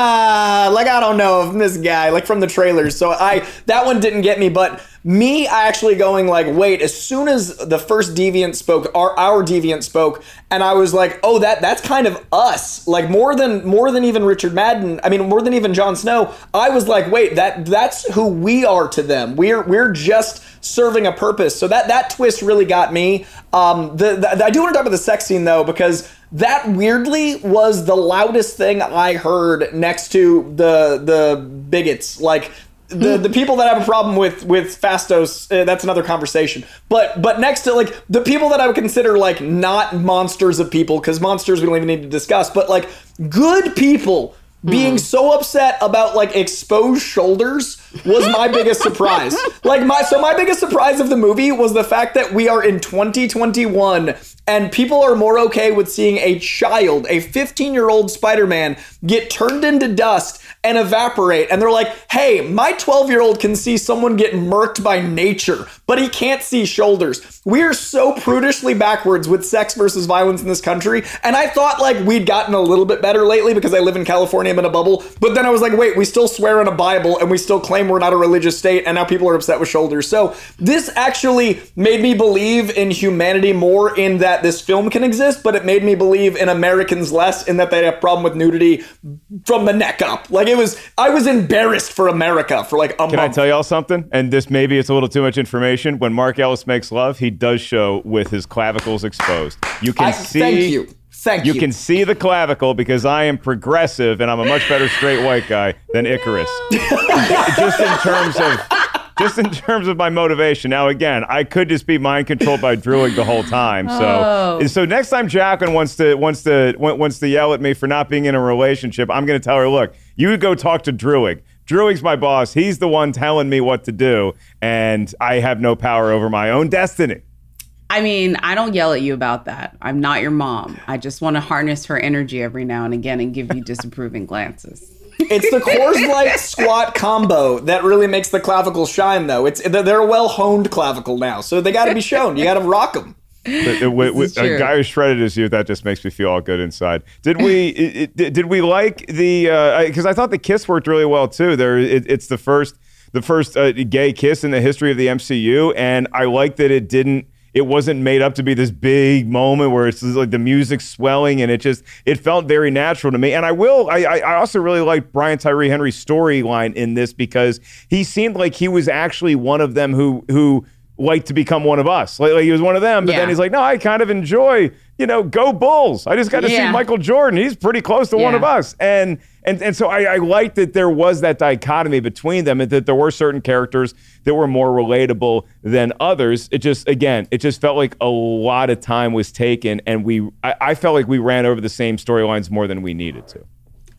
I don't know if this guy, like from the trailers. So that one didn't get me. But me actually going like, wait, as soon as the first Deviant spoke, our Deviant spoke, and I was like, oh, that's kind of us. Like more than even Richard Madden. I mean, more than even Jon Snow. I was like, wait, that's who we are to them. We're just serving a purpose. So that twist really got me. I do want to talk about the sex scene though, because that weirdly was the loudest thing I heard next to the bigots. Like the people that have a problem with Phastos, that's another conversation. But next to like the people that I would consider like not monsters of people, because monsters we don't even need to discuss, but like good people being so upset about like exposed shoulders was my biggest surprise. My biggest surprise of the movie was the fact that we are in 2021 and people are more okay with seeing a 15-year-old Spider-Man get turned into dust and evaporate. And they're like, hey, my 12-year-old can see someone get murked by nature, but he can't see shoulders. We are so prudishly backwards with sex versus violence in this country. And I thought like we'd gotten a little bit better lately because I live in California, I'm in a bubble. But then I was like, wait, we still swear in a Bible and we still claim we're not a religious state. And now people are upset with shoulders. So this actually made me believe in humanity more in that this film can exist, but it made me believe in Americans less in that they have a problem with nudity from the neck up. Like I was embarrassed for America for like a month. Can I tell y'all something? And this maybe it's a little too much information. When Mark Ellis makes love, he does show with his clavicles exposed. You can see. Thank you. You can see the clavicle because I am progressive and I'm a much better straight white guy than Icarus. Just in terms of my motivation. Now, again, I could just be mind controlled by Druig the whole time. So next time Jacqueline wants to yell at me for not being in a relationship, I'm going to tell her, look, you go talk to Druig. Druig's my boss. He's the one telling me what to do, and I have no power over my own destiny. I mean, I don't yell at you about that. I'm not your mom. I just want to harness her energy every now and again and give you disapproving glances. It's the Coors Light squat combo that really makes the clavicle shine, though. They're a well-honed clavicle now, so they got to be shown. You got to rock them. With a guy who shredded as you, that just makes me feel all good inside. Did we like the? Because I thought the kiss worked really well too. It's the first gay kiss in the history of the MCU, and I like that it didn't it wasn't made up to be this big moment where it's like the music swelling, and it felt very natural to me. And I also really liked Brian Tyree Henry's storyline in this, because he seemed like he was actually one of them who liked to become one of us. Like he was one of them, but then he's like, no, I kind of enjoy, go Bulls. I just got to see Michael Jordan. He's pretty close to one of us. And so I liked that there was that dichotomy between them, and that there were certain characters that were more relatable than others. It just felt like a lot of time was taken, and I felt like we ran over the same storylines more than we needed to.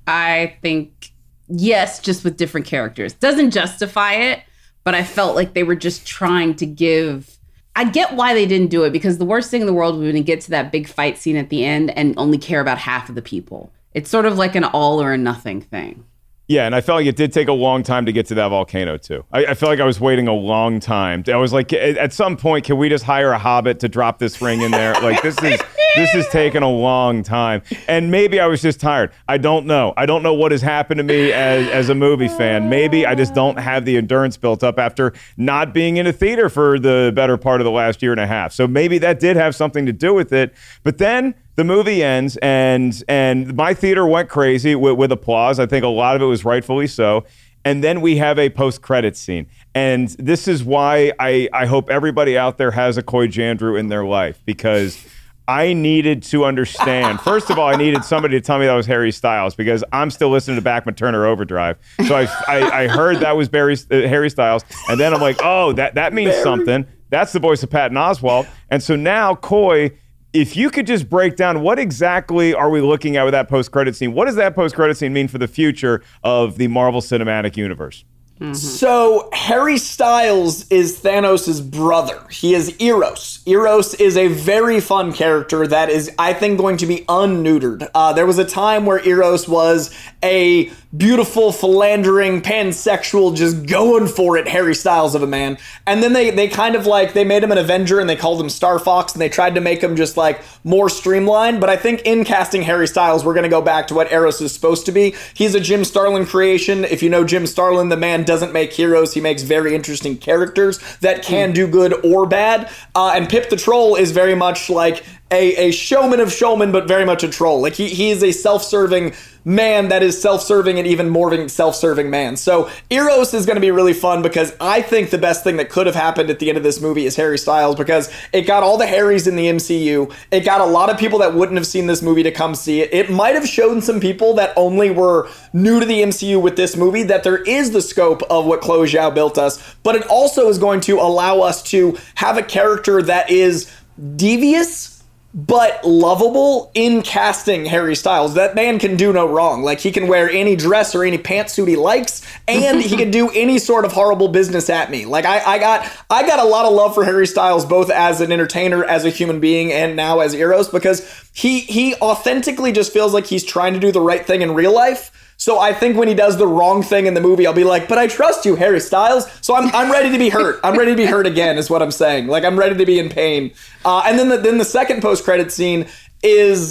I think, yes, just with different characters. Doesn't justify it, but I felt like they were just trying to give... I get why they didn't do it, because the worst thing in the world would be to get to that big fight scene at the end and only care about half of the people. It's sort of like an all or nothing thing. Yeah, and I felt like it did take a long time to get to that volcano, too. I feel like I was waiting a long time. I was like, at some point, can we just hire a hobbit to drop this ring in there? Like, this is taking a long time. And maybe I was just tired. I don't know. I don't know what has happened to me as a movie fan. Maybe I just don't have the endurance built up after not being in a theater for the better part of the last year and a half. So maybe that did have something to do with it. But then the movie ends, and my theater went crazy with applause. I think a lot of it was rightfully so. And then we have a post-credits scene. And this is why I hope everybody out there has a Coy Jandreau in their life, because I needed to understand. First of all, I needed somebody to tell me that was Harry Styles, because I'm still listening to Bachman Turner Overdrive. So I heard that was Harry Styles. And then I'm like, oh, that means something. That's the voice of Patton Oswalt. And so now, Coy, if you could just break down what exactly are we looking at with that post-credit scene? What does that post-credit scene mean for the future of the Marvel Cinematic Universe? Mm-hmm. So Harry Styles is Thanos' brother. He is Eros. Eros is a very fun character that is, I think, going to be unneutered. There was a time where Eros was a beautiful, philandering, pansexual, just going for it Harry Styles of a man. And then they kind of like, they made him an Avenger and they called him Star Fox, and they tried to make him just like more streamlined. But I think in casting Harry Styles, we're going to go back to what Eros is supposed to be. He's a Jim Starlin creation. If you know Jim Starlin, the man doesn't make heroes. He makes very interesting characters that can do good or bad. And Pip the Troll is very much like a showman of showmen, but very much a troll. Like he is a self-serving man that is self-serving and even more of a self-serving man. So Eros is going to be really fun, because I think the best thing that could have happened at the end of this movie is Harry Styles, because it got all the Harrys in the MCU. It got a lot of people that wouldn't have seen this movie to come see it. It might have shown some people that only were new to the MCU with this movie that there is the scope of what Chloe Zhao built us, but it also is going to allow us to have a character that is devious but lovable in casting Harry Styles. That man can do no wrong. Like, he can wear any dress or any pantsuit he likes, and he can do any sort of horrible business at me. Like, I got a lot of love for Harry Styles, both as an entertainer, as a human being, and now as Eros, because he authentically just feels like he's trying to do the right thing in real life. So I think when he does the wrong thing in the movie, I'll be like, but I trust you, Harry Styles. So I'm ready to be hurt. I'm ready to be hurt again, is what I'm saying. Like, I'm ready to be in pain. And then the second post-credit scene is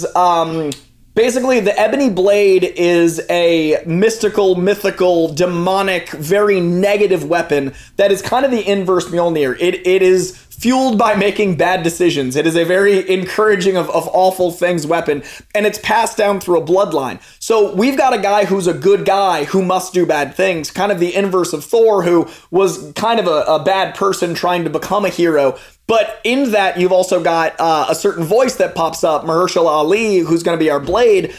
basically the Ebony Blade is a mythical, demonic, very negative weapon that is kind of the inverse Mjolnir. It is fueled by making bad decisions. It is a very encouraging of awful things weapon, and it's passed down through a bloodline. So we've got a guy who's a good guy who must do bad things, kind of the inverse of Thor, who was kind of a bad person trying to become a hero. But in that, you've also got a certain voice that pops up, Mahershala Ali, who's going to be our Blade,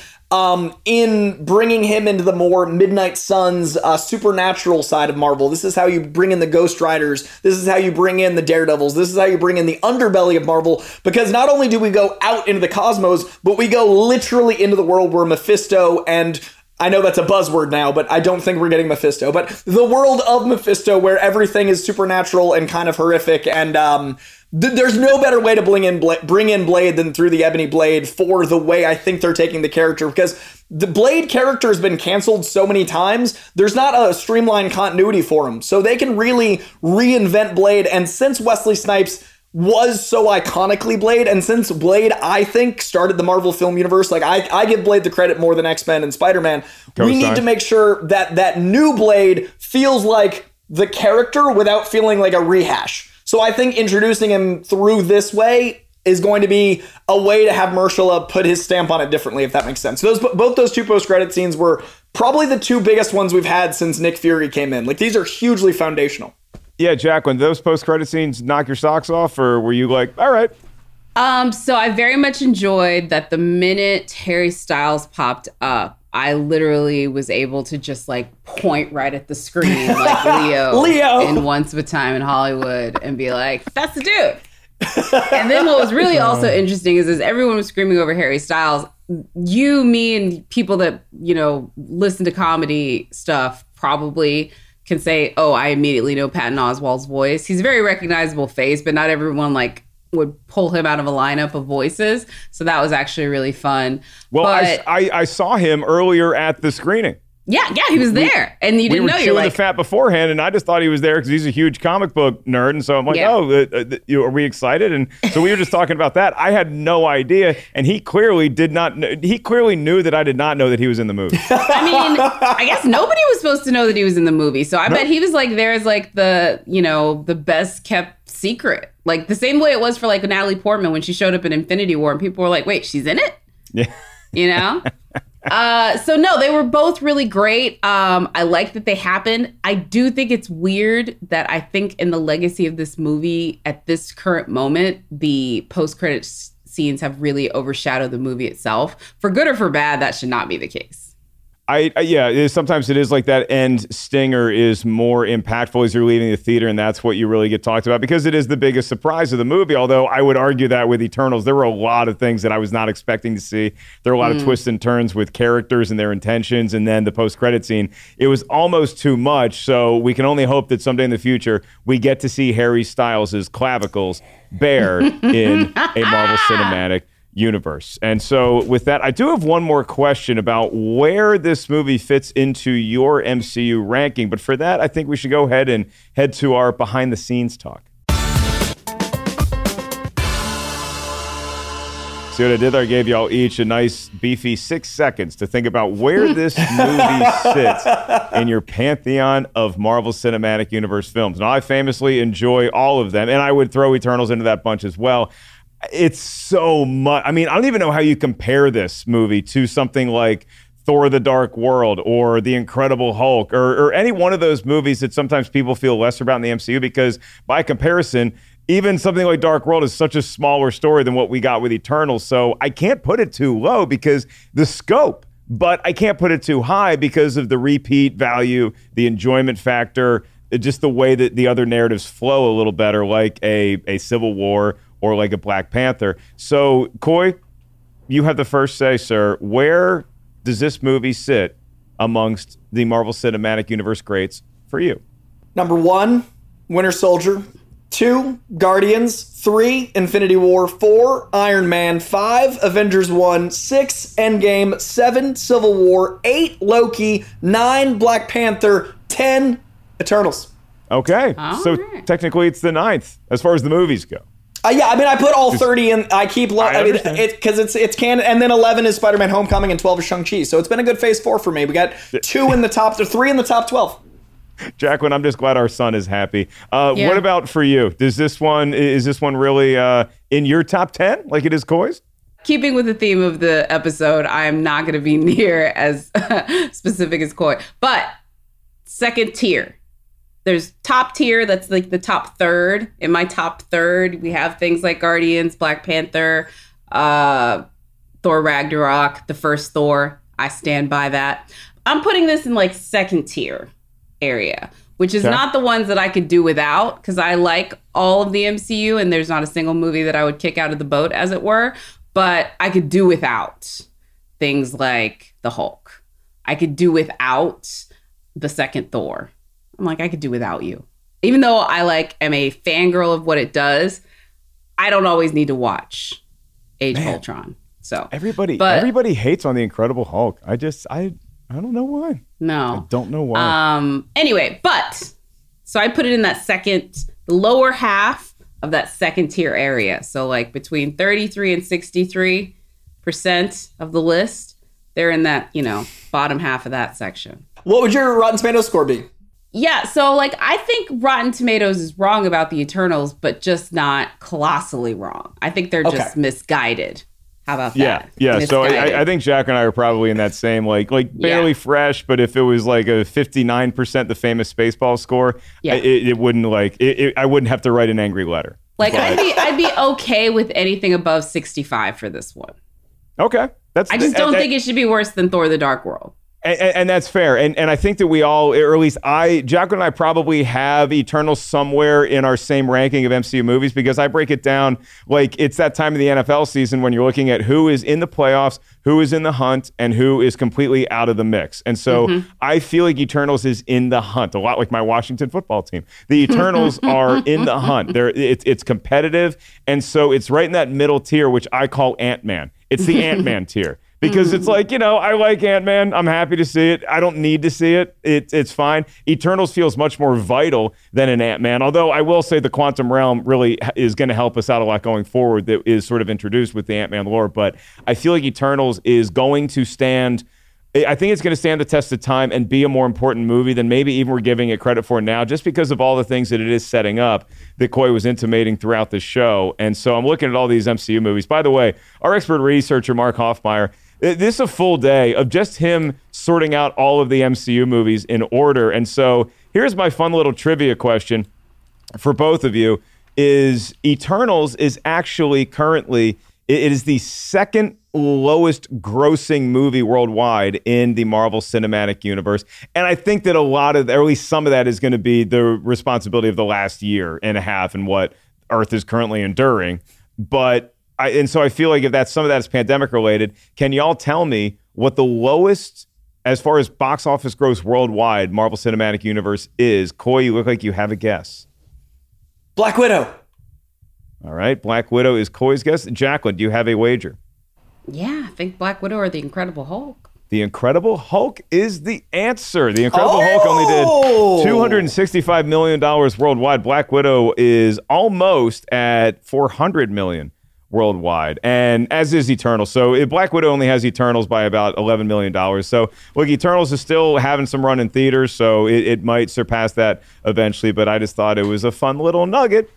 in bringing him into the more Midnight Suns supernatural side of Marvel. This is how you bring in the Ghost Riders. This is how you bring in the Daredevils. This is how you bring in the underbelly of Marvel, because not only do we go out into the cosmos, but we go literally into the world where Mephisto, and I know that's a buzzword now, but I don't think we're getting Mephisto, but the world of Mephisto, where everything is supernatural and kind of horrific, and there's no better way to bring in Blade than through the Ebony Blade for the way I think they're taking the character, because the Blade character has been canceled so many times, there's not a streamlined continuity for him. So they can really reinvent Blade, and since Wesley Snipes was so iconically Blade, and since Blade, I think, started the Marvel film universe, like I give Blade the credit more than X-Men and Spider-Man, we need to make sure that that new Blade feels like the character without feeling like a rehash. So I think introducing him through this way is going to be a way to have Mahershala put his stamp on it differently, if that makes sense. Both those two post-credit scenes were probably the two biggest ones we've had since Nick Fury came in. Like, these are hugely foundational. Yeah, Jack, when those post-credit scenes knock your socks off, or were you like, all right? So I very much enjoyed that the minute Harry Styles popped up, I literally was able to just like point right at the screen like Leo in Once Upon a Time in Hollywood and be like, that's the dude. And then what was really also interesting is as everyone was screaming over Harry Styles, you, me, and people that, you know, listen to comedy stuff probably can say, oh, I immediately know Patton Oswalt's voice. He's a very recognizable face, but not everyone like would pull him out of a lineup of voices. So that was actually really fun. Well, I saw him earlier at the screening. Yeah, he was there. And you didn't know. We were chewing the fat beforehand, and I just thought he was there because he's a huge comic book nerd. And so I'm like, are we excited? And so we were just talking about that. I had no idea. And he clearly did not. He clearly knew that I did not know that he was in the movie. I mean, I guess nobody was supposed to know that he was in the movie. So I bet he was like there as like the, you know, the best kept secret. Like the same way it was for like Natalie Portman when she showed up in Infinity War and people were like, wait, she's in it? Yeah. You know? So no, they were both really great. I like that they happened. I do think it's weird that I think in the legacy of this movie at this current moment, the post-credit scenes have really overshadowed the movie itself. For good or for bad, that should not be the case. Sometimes it is like that end stinger is more impactful as you're leaving the theater, and that's what you really get talked about because it is the biggest surprise of the movie. Although I would argue that with Eternals, there were a lot of things that I was not expecting to see. There were a lot of twists and turns with characters and their intentions, and then the post-credit scene. It was almost too much, so we can only hope that someday in the future we get to see Harry Styles' clavicles bare in a Marvel Cinematic Universe. And so with that, I do have one more question about where this movie fits into your MCU ranking. But for that, I think we should go ahead and head to our behind the scenes talk. See what I did there? I gave y'all each a nice beefy 6 seconds to think about where this movie sits in your pantheon of Marvel Cinematic Universe films. Now, I famously enjoy all of them, and I would throw Eternals into that bunch as well. It's so much. I mean, I don't even know how you compare this movie to something like Thor: The Dark World or The Incredible Hulk or any one of those movies that sometimes people feel lesser about in the MCU because by comparison, even something like Dark World is such a smaller story than what we got with Eternals. So I can't put it too low because the scope, but I can't put it too high because of the repeat value, the enjoyment factor, just the way that the other narratives flow a little better, like a Civil War or like a Black Panther. So, Coy, you have the first say, sir. Where does this movie sit amongst the Marvel Cinematic Universe greats for you? Number 1, Winter Soldier. 2, Guardians. 3, Infinity War. 4, Iron Man. 5, Avengers 1. 6, Endgame. 7, Civil War. 8, Loki. 9, Black Panther. 10, Eternals. Okay. So technically it's the 9th as far as the movies go. I mean, I put all 30 in. I keep, because it's canon, and then 11 is Spider-Man: Homecoming, and 12 is Shang-Chi. So it's been a good phase 4 for me. We got 2 in the top, 3 in the top 12. Jacqueline, I'm just glad our son is happy. What about for you? Is this one really in your top 10, like it is Coy's? Keeping with the theme of the episode, I am not going to be near as specific as Coy, but second tier. There's top tier, that's like the top third. In my top third, we have things like Guardians, Black Panther, Thor Ragnarok, the first Thor. I stand by that. I'm putting this in like second tier area, which is not the ones that I could do without, because I like all of the MCU and there's not a single movie that I would kick out of the boat, as it were. But I could do without things like the Hulk. I could do without the second Thor. I'm like, I could do without you. Even though I am a fangirl of what it does, I don't always need to watch Age of Ultron. So everybody hates on the Incredible Hulk. I don't know why. No. I don't know why. Anyway, so I put it in that the lower half of that second tier area. So like between 33 and 63% of the list, they're in that, bottom half of that section. What would your Rotten Tomatoes score be? Yeah, so like I think Rotten Tomatoes is wrong about the Eternals, but just not colossally wrong. I think they're just misguided. How about that? Yeah. So I think Jack and I are probably in that same like barely fresh, but if it was like a 59% the famous Spaceballs score, it wouldn't I wouldn't have to write an angry letter. Like I'd be okay with anything above 65 for this one. Okay, I just don't think it should be worse than Thor: The Dark World. And that's fair. And I think that we all, or at least Jack and I probably have Eternals somewhere in our same ranking of MCU movies, because I break it down like it's that time of the NFL season when you're looking at who is in the playoffs, who is in the hunt, and who is completely out of the mix. And so I feel like Eternals is in the hunt, a lot like my Washington football team. The Eternals are in the hunt. It's competitive. And so it's right in that middle tier, which I call Ant-Man. It's the Ant-Man tier. Because it's like, I like Ant-Man. I'm happy to see it. I don't need to see it. It's fine. Eternals feels much more vital than an Ant-Man. Although I will say the Quantum Realm really is going to help us out a lot going forward, that is sort of introduced with the Ant-Man lore. But I feel like Eternals is going to stand... I think it's going to stand the test of time and be a more important movie than maybe even we're giving it credit for now, just because of all the things that it is setting up that Coy was intimating throughout the show. And so I'm looking at all these MCU movies. By the way, our expert researcher, Mark Hoffmeyer, this is a full day of just him sorting out all of the MCU movies in order. And so here's my fun little trivia question for both of you. Is Eternals is actually currently, it is the second lowest grossing movie worldwide in the Marvel Cinematic Universe. And I think that a lot of, or at least some of that, is going to be the responsibility of the last year and a half and what Earth is currently enduring. But so I feel like if some of that is pandemic related, can y'all tell me what the lowest, as far as box office gross worldwide, Marvel Cinematic Universe is? Coy, you look like you have a guess. Black Widow. All right, Black Widow is Coy's guess. Jacqueline, do you have a wager? Yeah, I think Black Widow or The Incredible Hulk. The Incredible Hulk is the answer. The Incredible Hulk only did $265 million worldwide. Black Widow is almost at $400 million worldwide, and as is Eternals. So Black Widow only has Eternals by about $11 million. So look, Eternals is still having some run in theaters, so it might surpass that eventually, but I just thought it was a fun little nugget.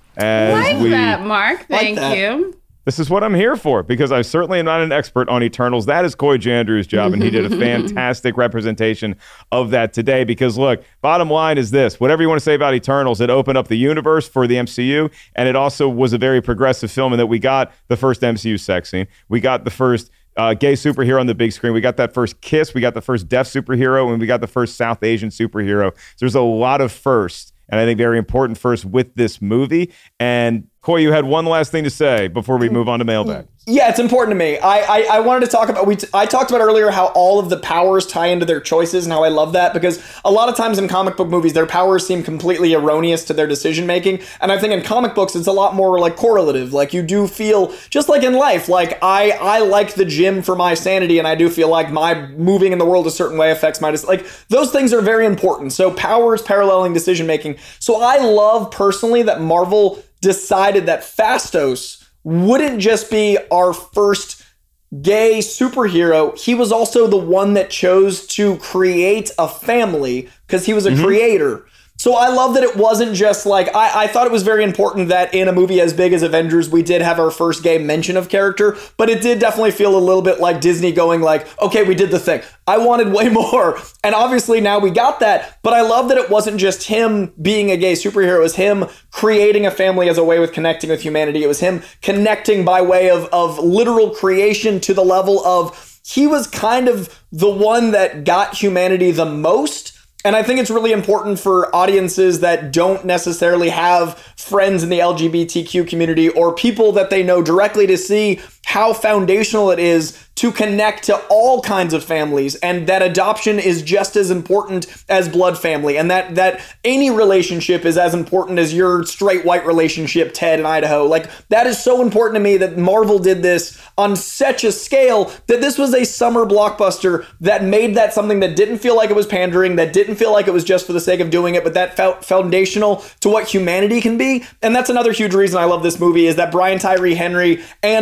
That, Mark. Thank you. This is what I'm here for, because I certainly am not an expert on Eternals. That is Coy Jandrew's job, and he did a fantastic representation of that today. Because, look, bottom line is this. Whatever you want to say about Eternals, it opened up the universe for the MCU, and it also was a very progressive film in that we got the first MCU sex scene. We got the first gay superhero on the big screen. We got that first kiss. We got the first deaf superhero, and we got the first South Asian superhero. So there's a lot of firsts, and I think very important first with this movie. And Coy, you had one last thing to say before we move on to mailbag. Yeah, it's important to me. I wanted to talk about, I talked about earlier how all of the powers tie into their choices and how I love that, because a lot of times in comic book movies, their powers seem completely erroneous to their decision making. And I think in comic books, it's a lot more like correlative. Like you do feel, just like in life, like I like the gym for my sanity, and I do feel like my moving in the world a certain way affects my, like those things are very important. So powers paralleling decision making. So I love personally that Marvel decided that Phastos wouldn't just be our first gay superhero. He was also the one that chose to create a family because he was a creator. So I love that it wasn't just like, I thought it was very important that in a movie as big as Avengers, we did have our first gay mention of character, but it did definitely feel a little bit like Disney going like, okay, we did the thing. I wanted way more. And obviously now we got that, but I love that it wasn't just him being a gay superhero. It was him creating a family as a way with connecting with humanity. It was him connecting by way of literal creation to the level of, he was kind of the one that got humanity the most. And I think it's really important for audiences that don't necessarily have friends in the LGBTQ community or people that they know directly to see how foundational it is to connect to all kinds of families, and that adoption is just as important as blood family, and that any relationship is as important as your straight white relationship, Ted in Idaho. Like, that is so important to me that Marvel did this on such a scale that this was a summer blockbuster that made that something that didn't feel like it was pandering, that didn't feel like it was just for the sake of doing it, but that felt foundational to what humanity can be. And that's another huge reason I love this movie, is that Brian Tyree Henry and Marvel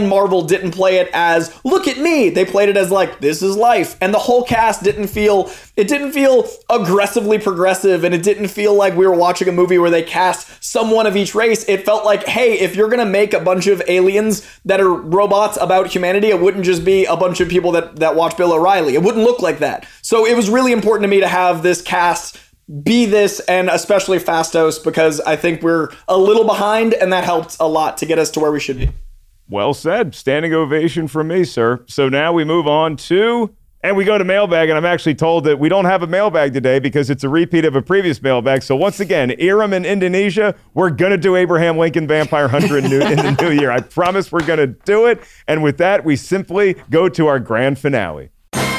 didn't play it as, look at me. They played it as like, this is life. And the whole cast didn't feel aggressively progressive, and it didn't feel like we were watching a movie where they cast someone of each race. It felt like, hey, if you're going to make a bunch of aliens that are robots about humanity, it wouldn't just be a bunch of people that watch Bill O'Reilly. It wouldn't look like that. So it was really important to me to have this cast be this, and especially Phastos, because I think we're a little behind, and that helped a lot to get us to where we should be. Well said. Standing ovation from me, sir. So now we move on to, and we go to mailbag, and I'm actually told that we don't have a mailbag today because it's a repeat of a previous mailbag. So once again, Iram in Indonesia, we're going to do Abraham Lincoln Vampire Hunter in the new year. I promise we're going to do it. And with that, we simply go to our grand finale.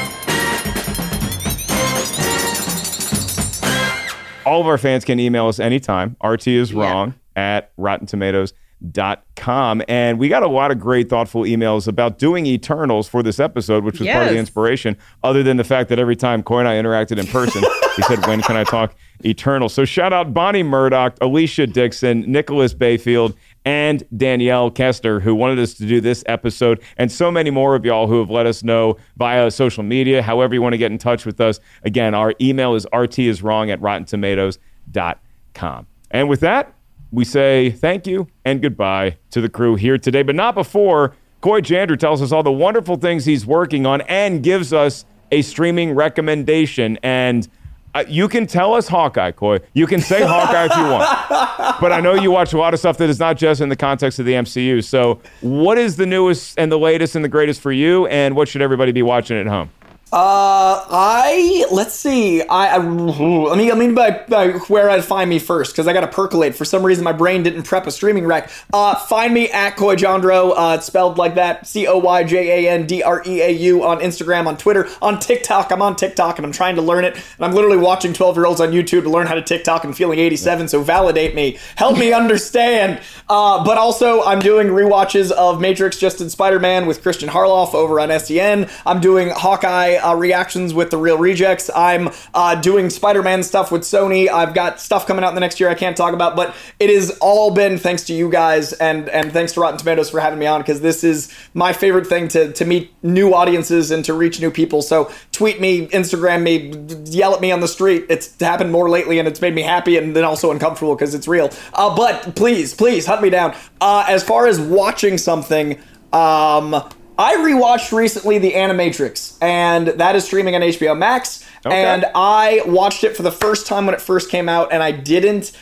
All of our fans can email us anytime. RT is wrong at RottenTomatoes.com. And we got a lot of great, thoughtful emails about doing Eternals for this episode, which was part of the inspiration, other than the fact that every time Coy and I interacted in person, he said, when can I talk Eternals? So shout out Bonnie Murdoch, Alicia Dixon, Nicholas Bayfield, and Danielle Kester, who wanted us to do this episode, and so many more of y'all who have let us know via social media, however you want to get in touch with us. Again, our email is rtiswrong at RottenTomatoes.com. And with that, we say thank you and goodbye to the crew here today, but not before Coy Jandreau tells us all the wonderful things he's working on and gives us a streaming recommendation. And you can tell us Hawkeye, Coy. You can say Hawkeye if you want. But I know you watch a lot of stuff that is not just in the context of the MCU. So what is the newest and the latest and the greatest for you, and what should everybody be watching at home? Let's see. I mean by where I'd find me first, because I got to percolate. For some reason, my brain didn't prep a streaming rec. Find me at Coy Jandreau. It's spelled like that. CoyJandreau on Instagram, on Twitter, on TikTok. I'm on TikTok and I'm trying to learn it. And I'm literally watching 12-year-olds on YouTube to learn how to TikTok and feeling 87. So validate me. Help me understand. But also, I'm doing rewatches of Matrix Just in Spider-Man with Christian Harloff over on SEN. I'm doing Hawkeye reactions with The Real Rejects. I'm doing Spider-Man stuff with Sony. I've got stuff coming out in the next year I can't talk about, but it has all been thanks to you guys, and thanks to Rotten Tomatoes for having me on, because this is my favorite thing to meet new audiences and to reach new people. So tweet me, Instagram me, yell at me on the street. It's happened more lately, and it's made me happy and then also uncomfortable because it's real. But please hunt me down. As far as watching something, I rewatched recently The Animatrix, and that is streaming on HBO Max. Okay. And I watched it for the first time when it first came out, and I didn't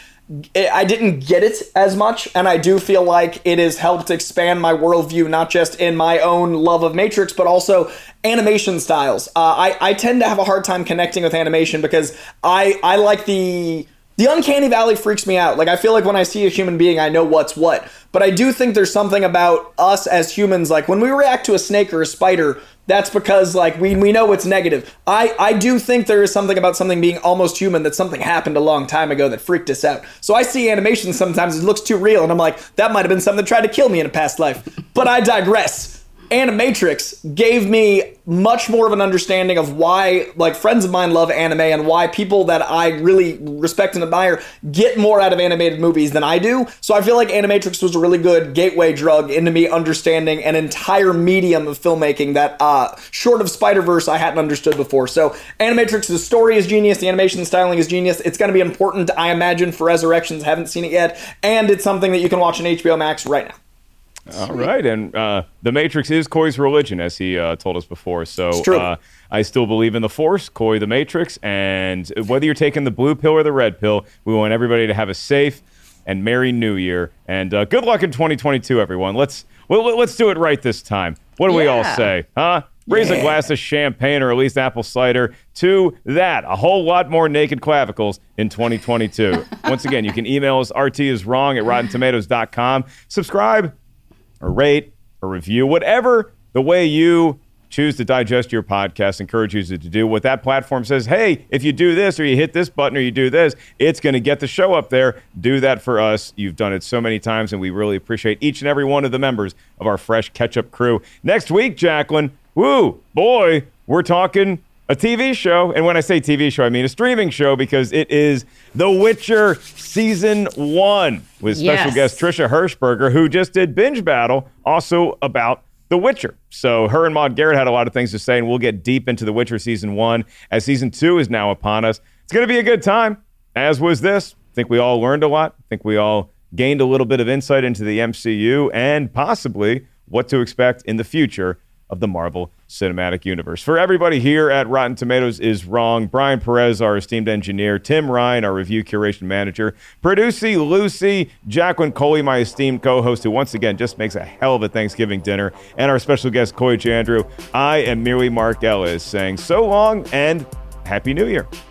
get it as much, and I do feel like it has helped expand my worldview, not just in my own love of Matrix, but also animation styles. I tend to have a hard time connecting with animation because I like the uncanny valley freaks me out. Like, I feel like when I see a human being, I know what's what. But I do think there's something about us as humans, like when we react to a snake or a spider, that's because like we know it's negative. I do think there is something about something being almost human, that something happened a long time ago that freaked us out. So I see animation sometimes, it looks too real, and I'm like, that might have been something that tried to kill me in a past life. But I digress. Animatrix gave me much more of an understanding of why, like, friends of mine love anime, and why people that I really respect and admire get more out of animated movies than I do. So I feel like Animatrix was a really good gateway drug into me understanding an entire medium of filmmaking that, short of Spider-Verse, I hadn't understood before. So Animatrix, the story is genius, the animation styling is genius. It's going to be important, I imagine, for Resurrections. Haven't seen it yet, and it's something that you can watch on HBO Max right now. All right, and The Matrix is Coy's religion, as he told us before. So I still believe in the Force, Coy the Matrix, and whether you're taking the blue pill or the red pill, we want everybody to have a safe and merry New Year. And good luck in 2022, everyone. Let's do it right this time. What do we all say, huh? Raise a glass of champagne, or at least apple cider, to that. A whole lot more naked clavicles in 2022. Once again, you can email us, rtiswrong at RottenTomatoes.com. Subscribe, or rate, or review, whatever the way you choose to digest your podcast encourages you to do. What that platform says, hey, if you do this, or you hit this button, or you do this, it's going to get the show up there. Do that for us. You've done it so many times, and we really appreciate each and every one of the members of our Fresh Ketchup crew. Next week, Jacqueline, we're talking a TV show. And when I say TV show, I mean a streaming show, because it is The Witcher Season 1 with special guest Trisha Hirschberger, who just did Binge Battle, also about The Witcher. So her and Maude Garrett had a lot of things to say, and we'll get deep into The Witcher Season 1 as Season 2 is now upon us. It's going to be a good time, as was this. I think we all learned a lot. I think we all gained a little bit of insight into the MCU and possibly what to expect in the future of the Marvel Cinematic Universe. For everybody here at Rotten Tomatoes is Wrong, Brian Perez, our esteemed engineer, Tim Ryan, our review curation manager, Producy Lucy, Jacqueline Coley, my esteemed co-host, who once again just makes a hell of a Thanksgiving dinner, and our special guest, Coy Jandrew. I am merely Mark Ellis saying so long and Happy New Year.